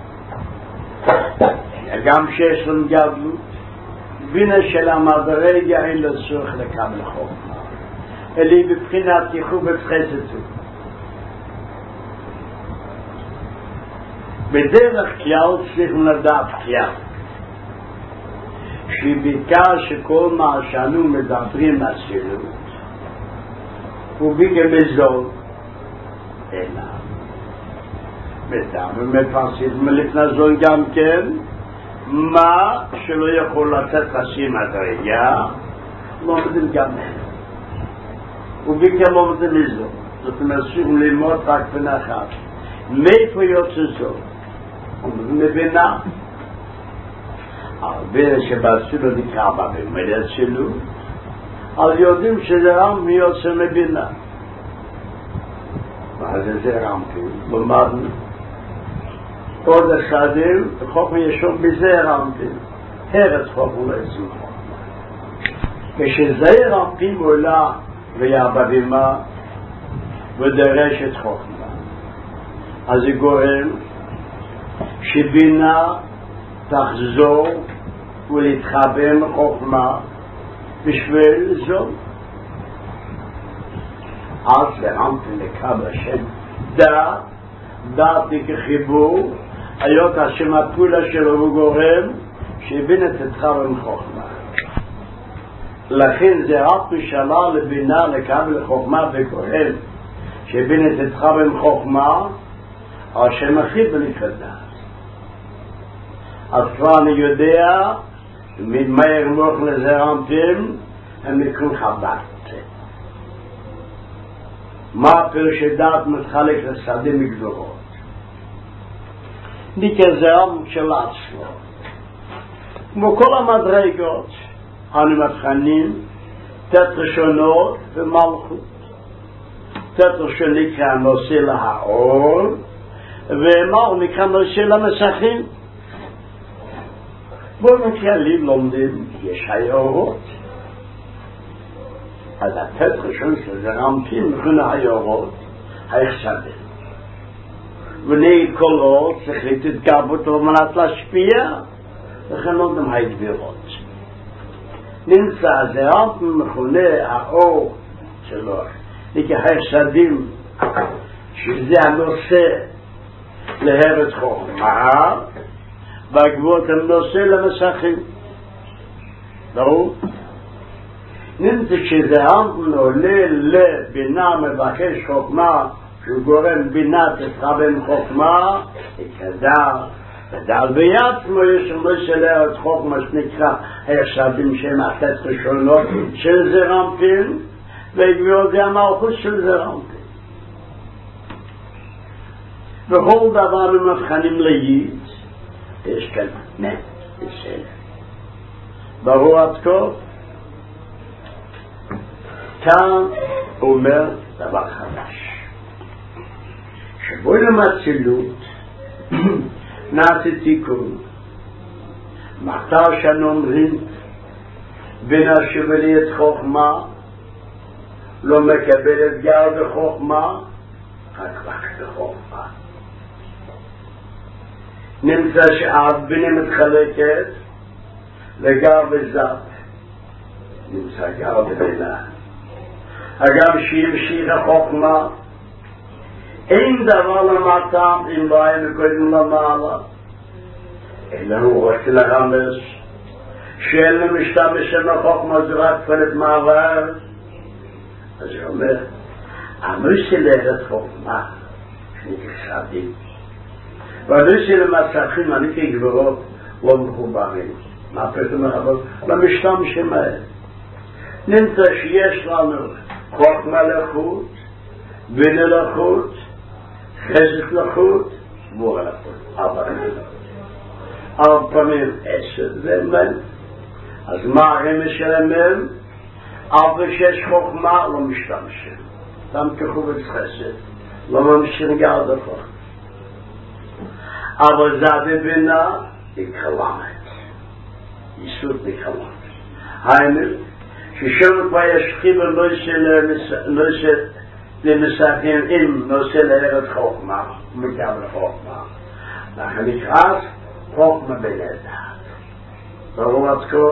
גם שיש לנו גדלות, בינה של המדרגה אין לו צורך לקבל חוכמה, אלא בבחינת יחובת חסד. בדרך כלל צריכים לדעת כלל, שבעיקר שכל מה שאנו מדברים עשינו, ובגלל מזול, אלא. ומפרסים לפנזון גם כן, מה שלא יכול לתת חסים מדרגה, לא מדברים גם כן. ובגלל לא מדברים מזול. זאת אומרת, צריכים ללמוד רק בנחת. מאיפה יוצא זאת? מבינה. הרבה שבעשו לו נקרא במדע שלו, אז יודעים שזה רם מי יוצא מבינה. מה זה רמתי? למדנו. עוד השדים, חוכמה ישום בזה רמתי. הרץ חוכמה לא יצאו חוכמה. כשזה רמתי מולה ויעבדימה ודרש את חוכמה. אז זה גורם שבינה תחזור ולהתחבר מחוכמה בשביל זאת. אז הרמתי לקבל השם דעת כחיבור, היות השם הפעולה שלו הוא גורם שבינה תתחבר מחוכמה. לכן זה רק משאלה לבינה לקבל חוכמה וגורם שבינה תתחבר מחוכמה, השם הכי בנפרדה. אז כבר אני יודע מהר מוח לזרמתם הם נקראים חב"ד. מה פירוש דעת מתחלק לשדים מגדורות? ניקזרם של עצמו. כמו כל המדרגות אנו מבחנים תת ראשונות ומלכות. תת ראשון נקרא נושא להאור ומלכות נקרא נושא למסכים. בואו כללים לומדים, יש היורות. אז התת ראשון של זרמתים מכונה היורות, היחסדים. ונגד כל אור צריך להתגב אותו מנת להשפיע, לכן לומדים ההדבירות. נמצא זרמתים מכונה האור שלו, היחסדים, שזה הנושא להרץ חוכמה, והגבוהות הם נושא למסכים. ברור? נמצא כשזרמתים עולה לבינה מבקש חוכמה, שהוא גורם בינה תתחבר חוכמה, ודל ביעצמו יש נושא להרץ חוכמה שנקרא היחסדים שהם התת ראשונות של זרמתים, והגבוהות זה המלכות של זרמתים. בכל דבר מבחנים ליד, יש כאן בסדר. ברור עד כה? כאן אומר דבר חדש. שבו למצלות נעשה תיקון. מתי שנאמרים בין השבלי את חוכמה לא מקבלת גר בחוכמה רק בחוכמה. נמצא שהבינה מתחלקת לגר וזת. נמצא גר ובינה. אגב שימשיך החוכמה אין דבר למטה אם לא היה מקודם למעלה. אלא הוא רוצה לרמז שאין למשתמש עם החוכמה זה רק פלט מעבר. אז הוא אומר הנושא להרץ חוכמה שנקרסדים והנושא למסכים אני כגברות לא מחוברים. מה פתאום מחבר? למשתמשים האלה. נמצא שיש לנו חוכמה לחוט, בינה לחוט, חסד לחוט, גבורה לחוט. ארבע פעמים עשר ומן. אז מה הרמז שלהם? ארבע שיש חוכמה לא משתמשים. גם כחובץ חסד. לא ממשיכים גר דחוך. אבל זה בבינה היא קלמת. יסוד מקלמת. היינו ששם כבר יש חיבר נושא למסכים עם נושא להרץ חוכמה, מקבל חוכמה. לכן נכנס חוכמה בין הדעת. ברור עד כה?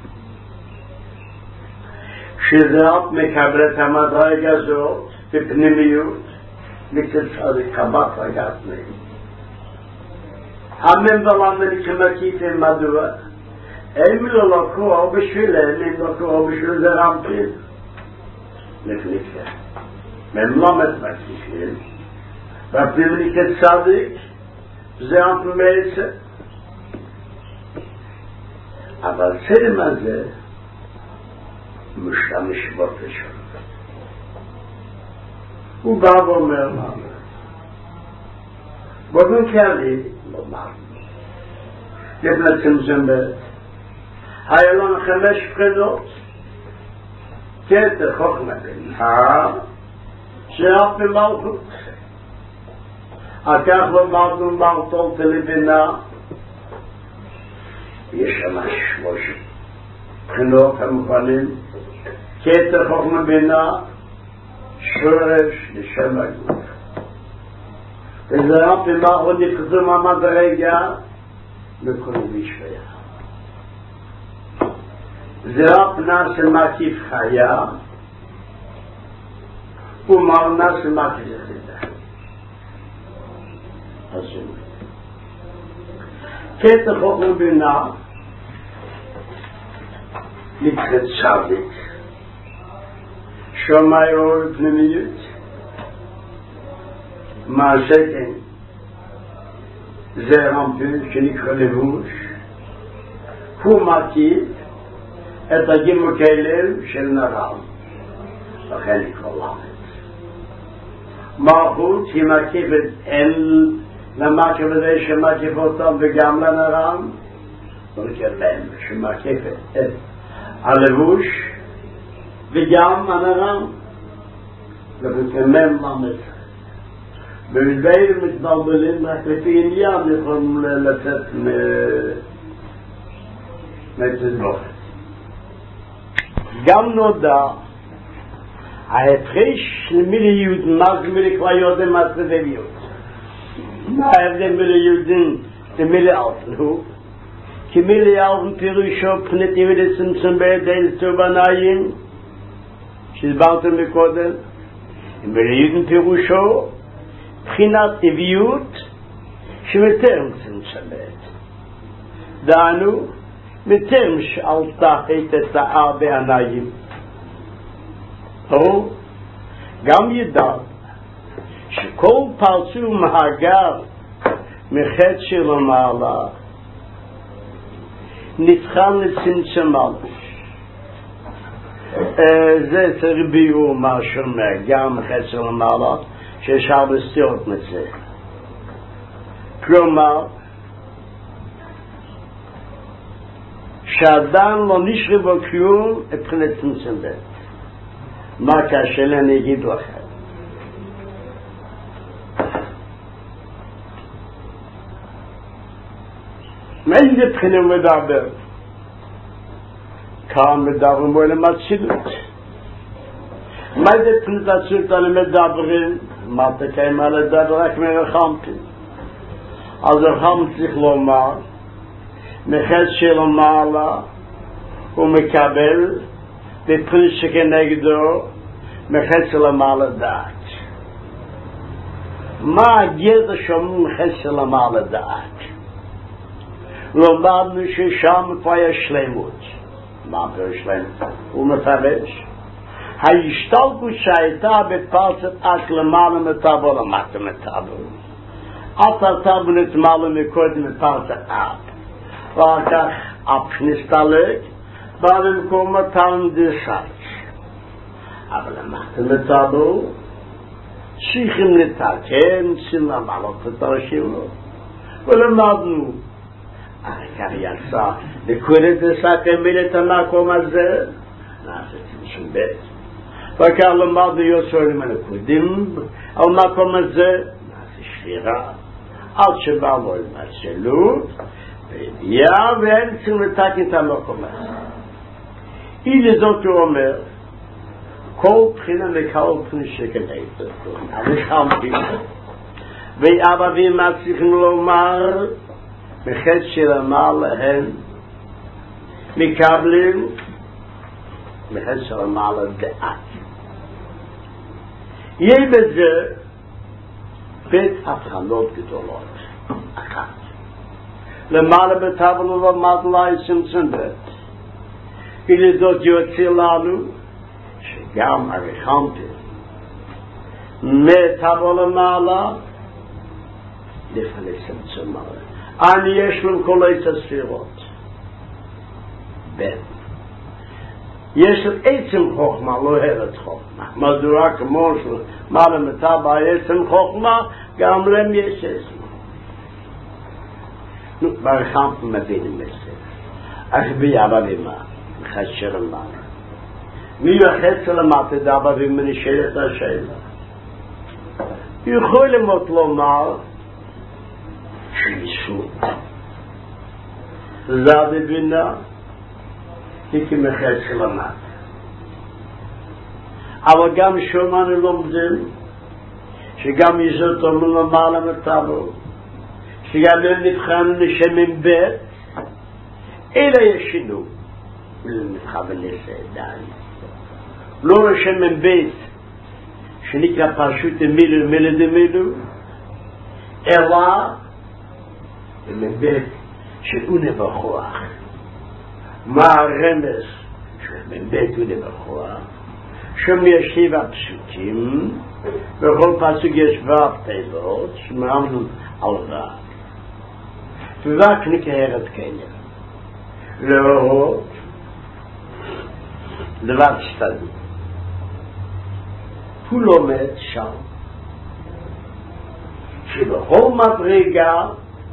כשזאת מקבלת המדרגה הזאת בפנימיות, נקצר לקבט רגעת מהם. המנבלן כמקיפים מדוע? הם לא לקחו בשבילם, הם לקחו בשביל זרמתים. נקניקה. הם לא מתמקיפים. והפנימית צדיק, זרמתם בעצם. אבל צלם הזה, משתמש בפשע. הוא בא ואומר לנו, בואו כאלה, לא אמרנו. לפני צמצם היה לנו 5 בחינות. כתר חוכמה בינה שאף במלכות כך למדנו מלטות לבינה יש שם שלוש בחינות המובנים כתר חוכמה בינה שורש לשם הגוף וזה אף במלכות נכנסו מעמד הרגע בכל משוויה זה אף נעשה מקיף חיה ומר נעשה מקיף יחידה כתר חוכמה בינה נקראת צדיק שומע אור פנימיות מה שכן זה רמפל שנקרא לבוש הוא מקיף את הגימל כלב של נרם לכן נקרא למד מלכות היא מקיפת אל למקיף הזה שמקיף אותם וגם לנרם ולכן שמקיפת את הלבוש וגם הנרם ולכן למד במדבר מתבלבלים רק לפי עניין יכולים לצאת מתזבוכת גם נודע ההפרש למילי יהודן מה זה מילי כבר יודעים מה זה דביות מה ההבדל מילי יהודן למילי אלפן הוא כי מילי אלפן פירושו פנית יהודי צמצום בידי תובנאים שהסברתם מקודם מילי יהודן פירושו בחינת טבעיות שמתרם צמצמת דענו מתרם שעלתה התצאה בעיניים או גם ידע שכל פרצו מהגר מחד של המעלה נבחן לצמצמה זה צריך ביור מה שאומר גם מחד של המעלה שיש הרבה סתירות מזה כלומר שאדם לא נשרה בו כלום מבחינת צמצמת מה כאשר אני אגיד לכם מאיזה בחינה מדבר כאן מדברים על המצילות מאיזה בחינת הצילות על המדברים מה תקיים על הדבר רק מרחמתי אז רחמתי צריך לומר מחד של המעלה הוא מקבל בפריש שכנגדו מחד של המעלה דעת מה הגדר שאומרים מחד של המעלה דעת לומדנו ששם כבר יש שלמות מה פירוש שלמות? הוא מפרש ההשתלטות שהייתה בפרצת אק למעלה מטאבו למטה מטאבו עד הטאבו נתמלא מקודם מפרצת אק ואחר כך אף נסתלק בא במקום מתן דשת אבל למטה מטאבו צריכים לתקן צריכים למעלות את הרשימו ולמדנו כך יצא לקודם דשת המיל את המקום הזה נעשה צמצום בית וכך למדנו יוצאים הלקודים על מקום הזה נעשה שבירה עד שבא לו למצלות וידיעה והם צריכים לתקן את המקום הזה הנה זאת הוא אומר כל בחינה וכל בחינה שכנגד אני חמתי ואבבים מצליחים לומר בחד של המעלה הם מקבלים בחד של המעלה דעת יהיה בזה בית הבחנות גדולות אחת למעלה בטבלו ומדלה צמצום בית ולזאת יוצא לנו שגם הרחמתי מטבלו למעלה לפני צמצום מעלה אני יש להם כל הספירות בית יש עצם חוכמה לא הרת חוכמה מדוע כמו שמעלה מטבע עצם חוכמה גם להם יש עצם ברחמת מבינים את זה אך ביאבא בימה חשר המעלה מי יחץ למטה דאבה ומנשאל את השאלה. יכול למות לומר שמישות. זה הבינה כי מחץ למטה. אבל גם שומענו לומדים שגם יזות אומרים למעלה מטאבו שגם הם נבחנו לשם בית אלא ישינו ולנבחב לזה די לא לשם בית שנקרא פשוט מילו מילו דמילו אלא בית שהוא נבחוח מה הרמז שהוא בית הוא נבחוח שם יש 7 פסוקים בכל פסוק יש תיבות שמעמנו על רב ורק נקהרת כאלה להורות דבר שתדעו הוא לומד שם שבכל מדרגה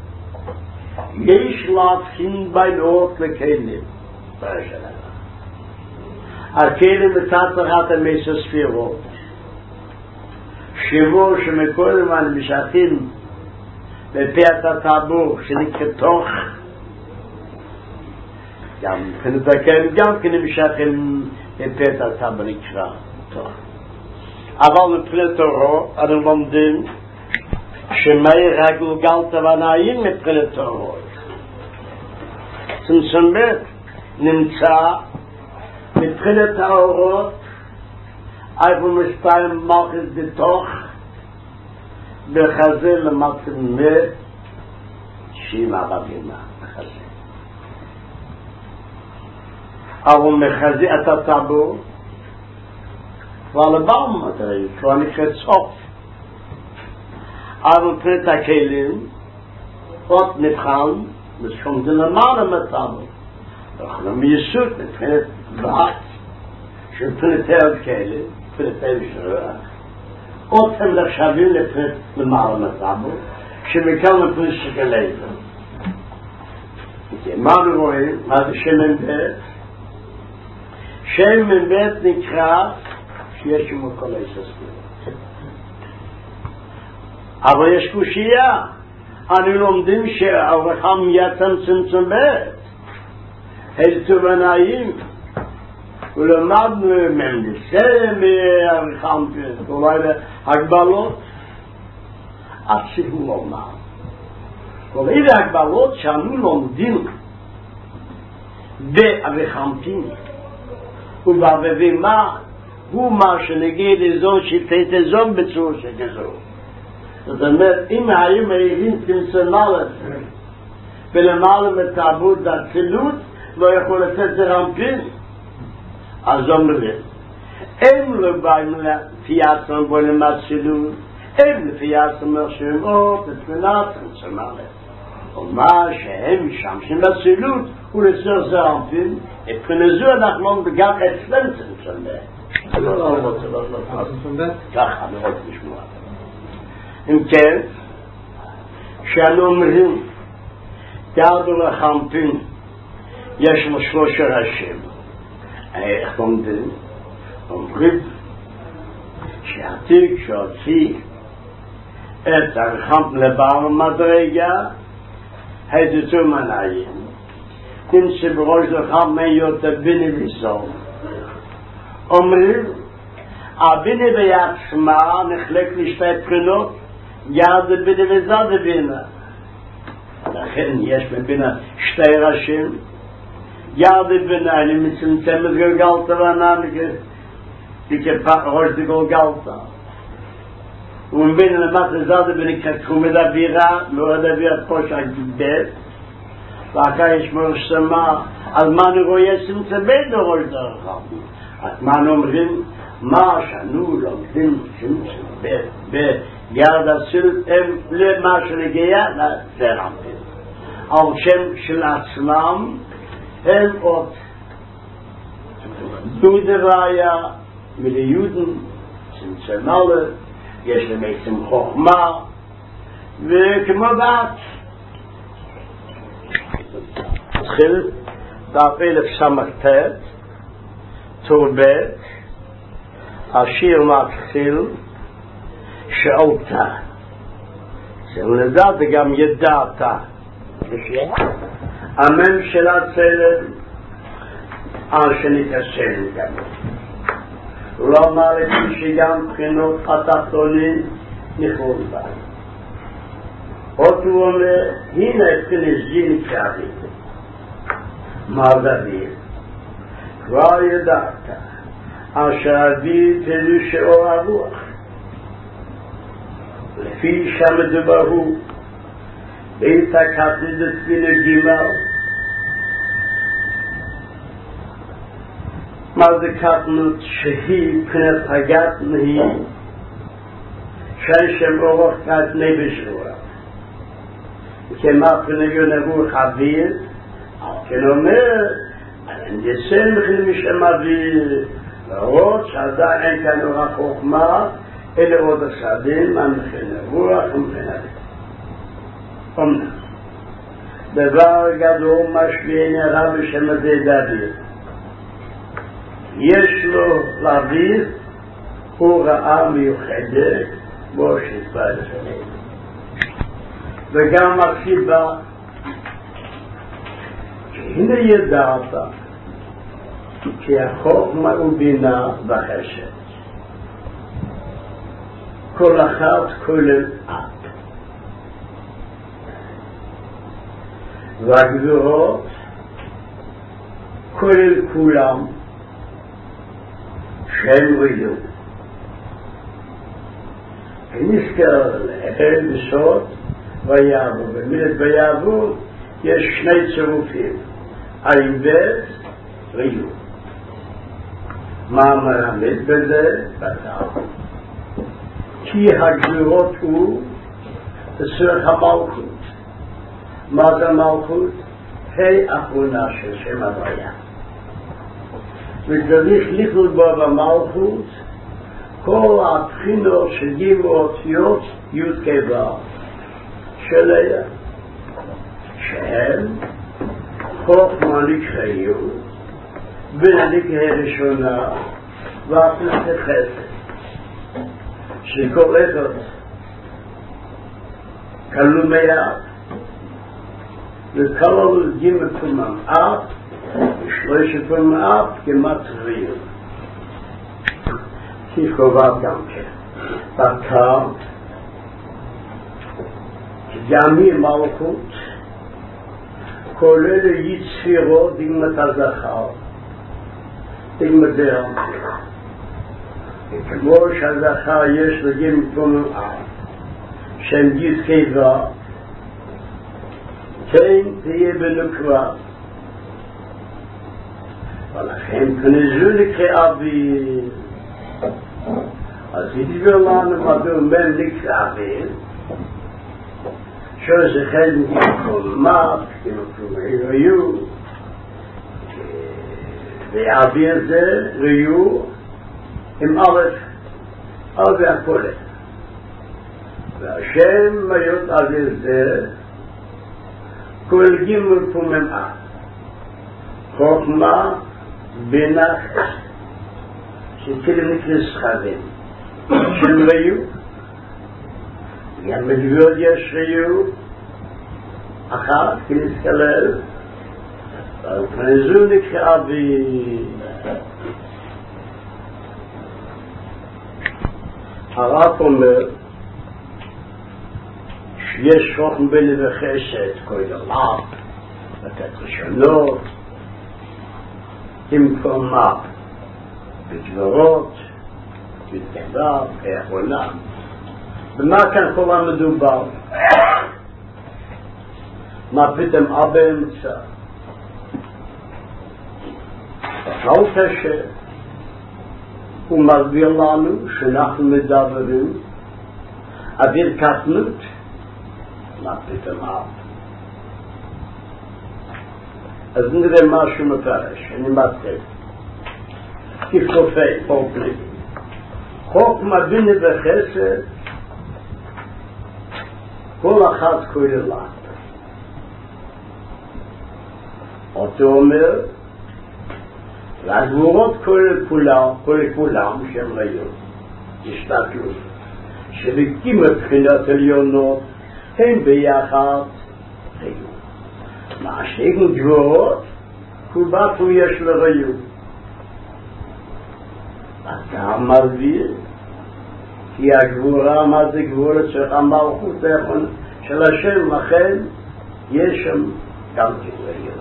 יש להבחין בין אורות לכלים הכלים בתחת המסר ספירות שבו שמקודם אני משתים בפעת הטבור שנקרא תוך גם כנתקן גם כנמשכים בפעת הטבור נקרא תוך אבל מבחינת תורו אנו לומדים שמאיר הגלגלת ונעים מבחינת תורו צמצום בית נמצא מבחינת האורות איפה מסתיים מלכת בתוך בחזה למטה שימה בבימה בחזה אבל מחזה את הטבור כבר לבאום כבר נקרא סוף אבל מבחינת הכלים עוד נבחן משום זה למעלה מטבור אנחנו מייסות מבחינת בעת שמבחינת הרד כאלה מבחינת הרד שרוע עוד הם לחשבים לבחינת למעלה מטבור שמכאן מבחינת שכלייזה מה אנחנו רואים? מה זה שמן בית? שמן בית נקרא שיש עם כל היססים אבל יש קושייה אנו לומדים שהרחם יתם צמצום בית הידתו בנאים ולמדנו מהנדסה מהרחם אולי להגבלות הציבור לומר ואלה הגבלות שאנו לומדים בהרחמתים ובבבימה הוא מה שנגיד לזו שפטת זו בצור שכזו זאת אומרת אם היו מהירים פרסונלית ולמעלה מתרבות והצילות לא יכול לתת זה רמפין אז אומרים הם לא באים לפייסם בולם הצילות הם לפייסם מרשים בתמונת פרסונלית ומה שהם משמשים בצילות הוא לצורך זה רמפין מבחינזו אנחנו לא גם אצלם צמצום בית לא רוצה ככה אני רוצה לשמוע אם כן שאנו אומרים ירדו לחמפין יש לו 3 ראשים איך לומדים? אומרים שהתיק שהוציא את הרחמפין לבעל מדרגה הידתו מנעים נמצא בראש לחמפין יותר ביני ויסון אומרים הביני בעצמה נחלק לשתי בחינות יד ביני וזד בינה לכן יש בבינה 2 ראשים יד בינה אני מצמצמת גלגלת וענן כראש דגלגלת ומבינה למטה זד בינה כתחום מדבירה לא דבירה פוש הגבית ואחר יש מרשמה אז מה אני רואה צמצמת לראש דרכם אז מה אומרים מה שאנו לומדים ביד הסילת הם למה שנגיע לרמפין על שם של עצמם הם עוד דודריה מליודן צמצמלה יש להם עצם חוכמה וכמו בת התחיל דף 1000 סמכתת טור ב' השיר מתחיל שאלת, שלדעת גם ידעת, הממשלה צלם שנתעשן גם. לא מעליתי שגם בחינות התחתונים נכלול בה. עוד הוא אומר, הנה כנזין קרבי, מה דוד? כבר ידעת, אשר אביא תדעו שאור הרוח. לפי שמדובר הוא, בית הקטנית בין הגימל, מה זה קטנות שהיא פנת הגת נהי, שם אורח קטני בשורה. כמה פנגו נבוא חביר, כלומר, אני יסן מכן משם אוויר, לראות שעדיין אין כאן אורח חוכמה, אלה עוד השדים, המכן רוח ומכן אוויר. אומנם, דבר גדול משפיע נראה בשם הזה דוד. יש לו להביא הוראה מיוחדת בו שצבא לפנינו. וגם הסיבה, הנה ידעת, כי החוכמה ובינה בחשת. כל אחת כולל את. והגבורות כולל כולם שהם ראיו. נזכר לאחד בסוד ויעבו. במילת ויעבו יש שני צירופים, עין בית ראיו. מה מרמז בזה? בטח. כי הגבורות הוא בסורך המלכות. מה זה מלכות? האחרונה של שם הוויה. וצריך לכלול בו במלכות כל הבחינות שגימו אותיות י' כבא שליה, שהם חוכמה נקראיות ונקרא ראשונה ואפלת חסד, שכל אחד כלו מיד וכלו גימל תומם אף ושלושת פעמים אף כמעט ראיו. כי חובה גם כן. בקר, גם היא מלכות, כולל יצירות דגמת הזכר, דגמת זרם. כמו שהזכר יש לגימל תומם אף, שם יזכבה, כן תהיה בנקבה. ולכן כנזו נקרא אוויר. אז ידבר לנו מדוע מן נקרא אוויר, שזה חלק כלומר, כמו ראיו, ואוויר זה ראיו עם א' והכולת. והשם מיות אוויר זה כל גימל תומם א', חוכמה בינה שכאילו נקרא סחבים של ראיו. גם בגביות יש ראיו אחת כנסכלל, אבל כנזו נקרא אוויר. הרב אומר שיש חוכמה בינה וחסד, כל דבר, לתת ראשונות, במקום מה? בגברות, בתקווה, כאחרונה. במה כאן כל המדובר? מה פתאום אבא אמצע? לא קשה. הוא מסביר לנו שאנחנו מדברים אוויר קטנות, מה פתאום אבא? אז נראה משהו מפרש, אני מתחיל. כפתופי, פורפלים. חוכמה בינה וחסד, כל אחת כוללת. אותו אומר, והגבורות כל כולם שהם היו השתתלו שלקים מבחינת עליונות הם ביחד היו מעשינו גבורות כובתו יש לראיו אתה מביא כי הגבורה מה זה גבורת של המלכות של השם לכן יש שם גם גבוריות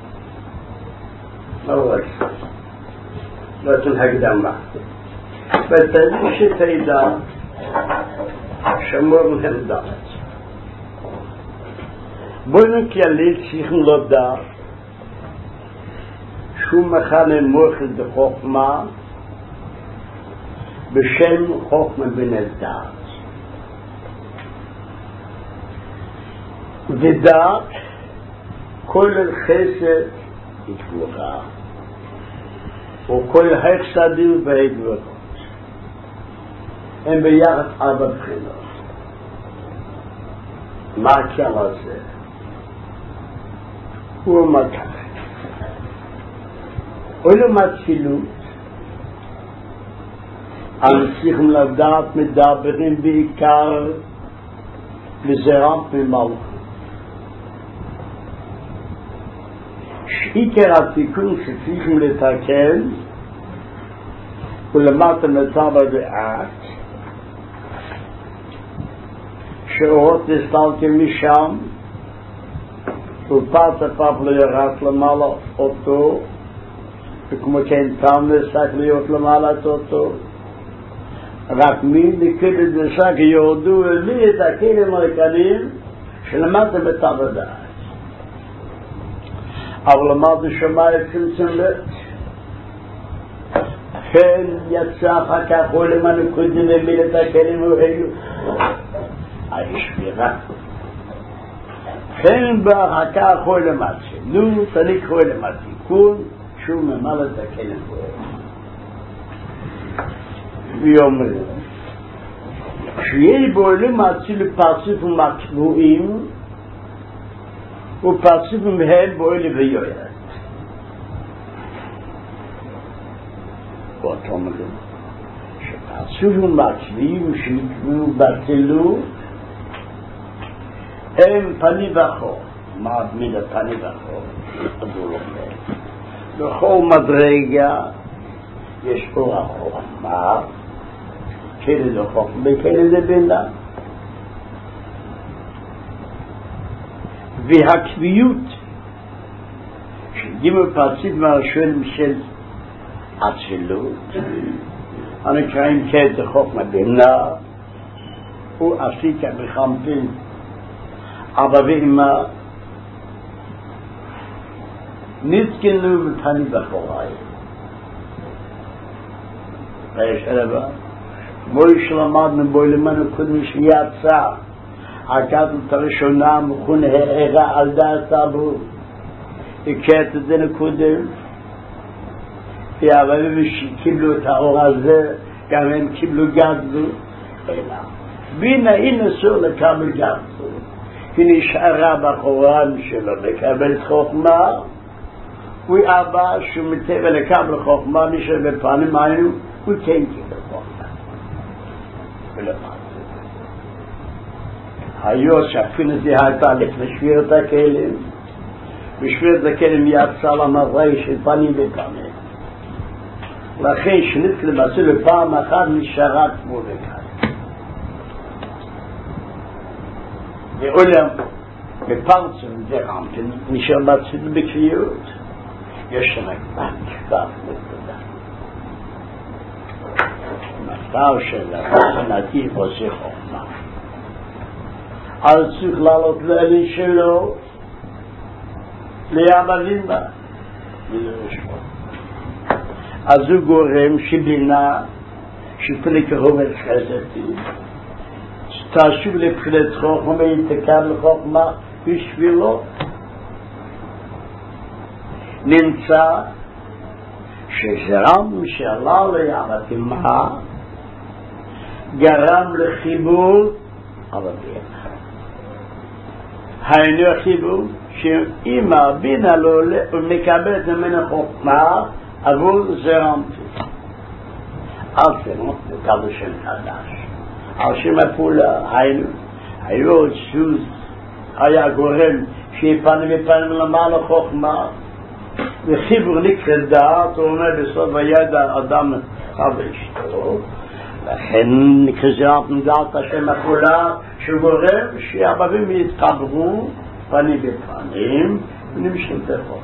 לא רק בעצם הקדמה ותדעי שתדע שמור להם דעת בואו כללי צריכים לדעת שהוא מכנה מוחל בחוכמה בשם חוכמה בן דעת ודעת כל חסד התגובה וכל החסדים והגבורות הם ביחד 4 בחינות מה כמה זה? הוא מכך עולם התפילות צריכים לדעת מדברים בעיקר לזרם ממלכות עיקר התיקון שצריכים לתקן ולמטה מצב הדעת שאורות נסתלתם משם ופעת הפעם לא ירד למעלה אותו וכמו כן פעם נסתק להיות למעלה אותו רק מי נקדת נסק יורדו אלי את הכלים הרקנים שלמטה מצב הדעת אבל למטה שמע את צמצמת כן יצא אחר כך עולם הנקודים למי את הכלים האלו הישבירה כן באחר כך עולם הצלו תניק עולם התיקון שהוא ממלא את הכלים האלו ויאמר שיהיה בעולם הצלו פרצוף ומקבועים ופרצוף מהם בעולם ויועד ואתה אומר שפרצוף ומקבועים שנקבעו בטלו הם פני וחור מה מיד הפני וחור בכל מדרגה יש אור החוכמה כלי זה חוכמה וכלי זה בינה והקביעות שגימל פרצית מהראשון של עצלות הנקראים כלי זה חוכמה בינה הוא עשית בחמפין אבא ואמא נתקנו בפני בחורי ויש הרבה בואי שלמדנו בואי למנו קודם שיצא הכתות הראשונה מכון הערה על דעת אבו הכרת את זה נקודם והרבה שקיבלו את האור הזה גם הם קיבלו גדלו בינה היא נסור לקבל גדלו היא נשארה בחורם שלו לקבל חוכמה הוא אבא שהוא מטבע לקבל חוכמה נשאר בפנים היינו הוא כן קיבל חוכמה ולמד היו שאפילו זה הייתה לפני שבירת הכלים ושבירת הכלים יצא למראה של פנים בפנים לכן שנית למעשה לפעם אחת נשארה כמו וכאן ועולם בפרצם דרם נשאר בצד בקביעות יש שם כבר נקודה מטר של נתיב עושה חוכמה אז צריך לעלות לאלי שלו ליאבבים בה אז הוא גורם שבינה שפלק רובר חזתי תשוב לבחינת חוכמה יתקבל חוכמה בשבילו נמצא שזרם שעלה ליאבבים גרם לחיבור אבבים היינו החיבור שאמא בינה לו ומקבלת ממנה חוכמה אבל זה רמתי. אל תנות בקבל שם חדש. על שם הפעולה, היו עוד סוז, היה גורם שיפנים ופנים למעלה חוכמה, וחיבור נקרא דעת, הוא אומר בסוף הידע אדם חב אשתו, לכן נקרא דעת השם הפעולה, שהוא גורם שהבבים יתחברו פנים בפנים, ונמשכים תחוק.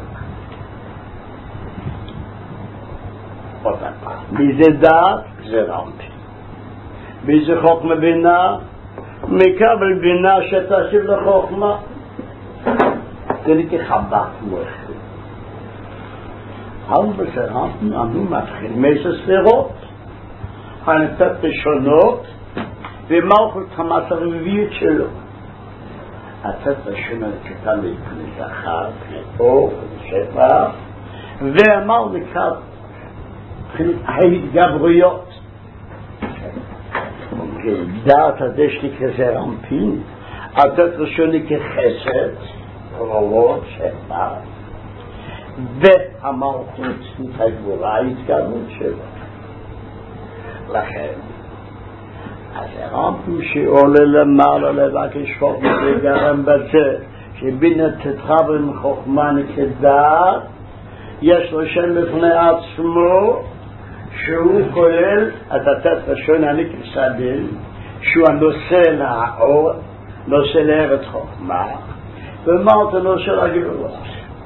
מזה דעת זה רמתי. מזה חוכמה בינה, מקבל בינה שתשיב לחוכמה. זה כחבת מוחד. אבל בסרמתן אנו מתחילים מאיזה ספירות. הנתת ראשונות, ומלכות המס הרביעית שלו. התת ראשונה קטן להיכנס אחר, פני ושפע, ואמר לקראת ההתגברויות. דעת הדשתי כזה רמפין, התת ראשוני כחסד, רבות, שפע, והמלכות התגבורה, ההתגברות שלו. לכן, אז הרמפין שעולה למעלה לבקש חוכמה וגרם בזה, שבינה תתחבר עם חוכמה נקדעת, יש לו שם בפני עצמו, שהוא כולל את התת ראשון הנקסדים, שהוא הנושא לאור, נושא לארץ חוכמה, ומה אתה נושא לגבולות.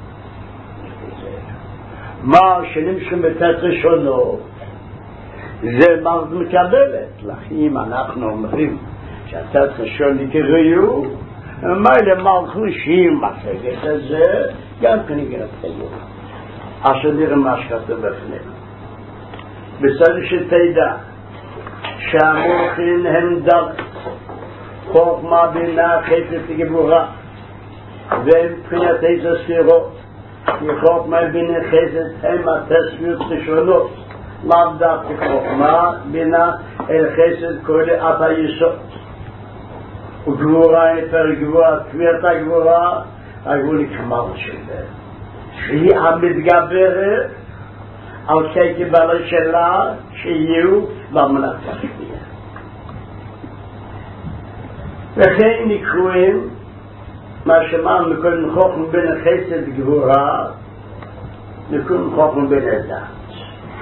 מה שנמשכים בתת ראשונות, זה מה מקבלת. לכן אנחנו אומרים שהתת ראשון נקראו, מה למלכושים בסגת הזה, גם כנגד חיוב. אשר נראה מה שכתוב בפנינו. בסדר שתדע שהמוחין הם דרך חוכמה בינה חסד גבורה והם מבחינת איזה ספירות כי חוכמה בינה חסד הם התספיות ראשונות לאו דווקא חוכמה בינה אל חסד כל את היסוד וגבורה יותר גבוהה תביעת הגבורה הגבול נקמר שלה שהיא המתגברת על כקבלה שלה שיהיו במלאך השביעה. וכן נקרואים מה שאמרנו מקודם חוכמה בין החסד גבורה נקרואים חוכמה בין הדת.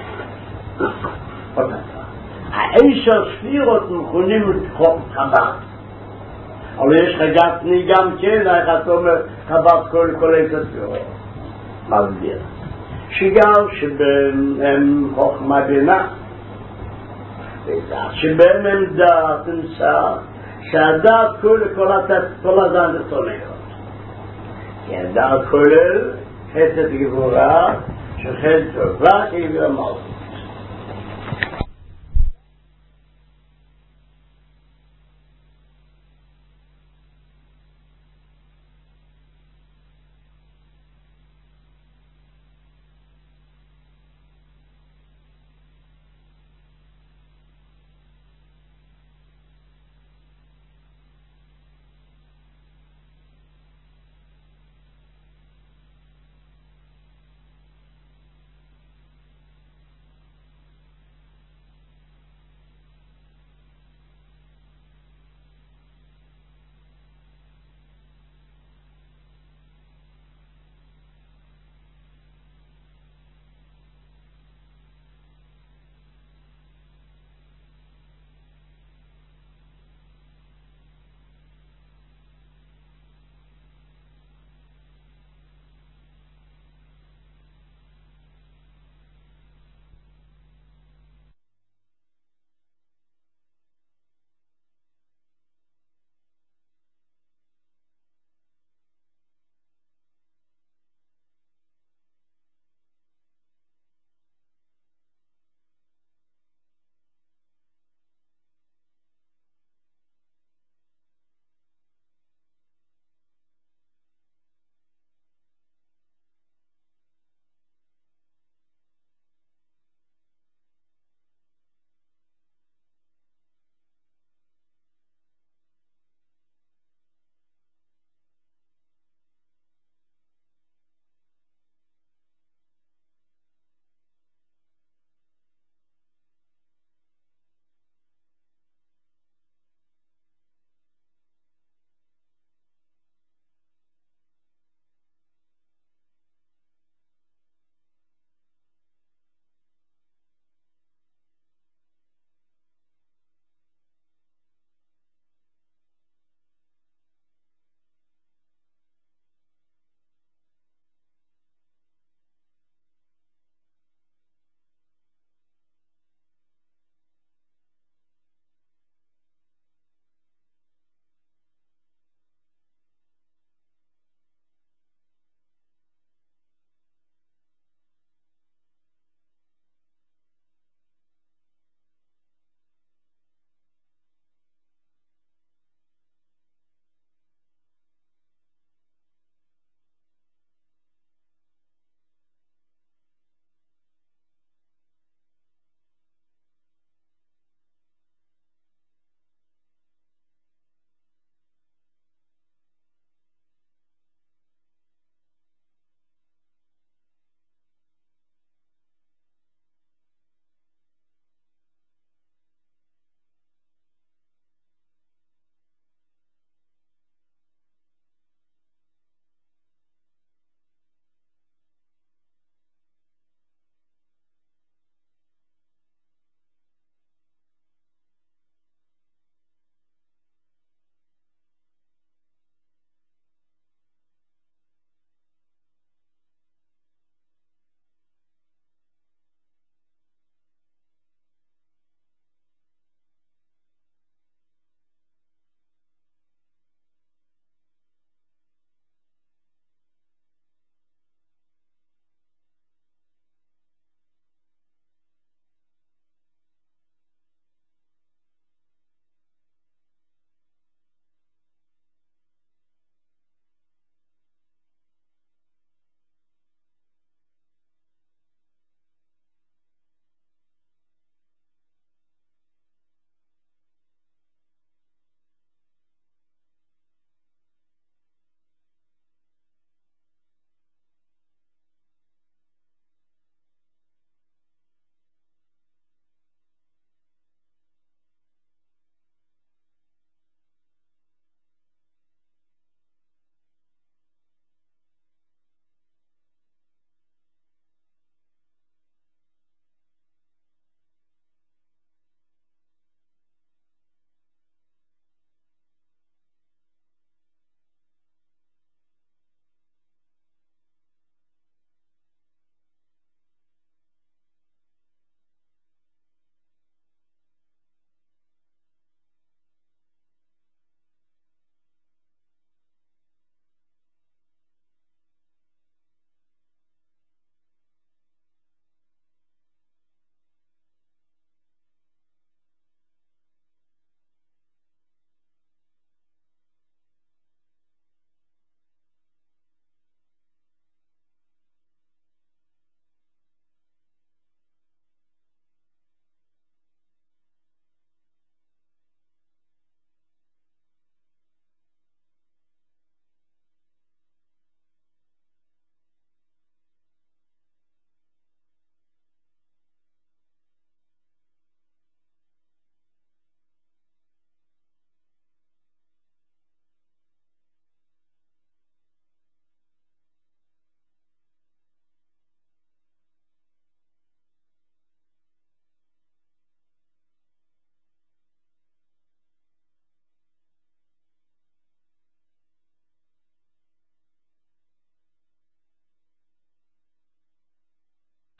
העשר ספירות מכונים חוכמה חב"ד. אבל יש לך גפני גם כן, איך אתה אומר חב"ד כל עשר ספירות. מסביר. שגם שבהם חוכמה בינה שבהם הם דעת נמצא שהדעת כל הדעת תוליות כי הדעת כולל חסד גבורה שחסד טוב רק יגרמות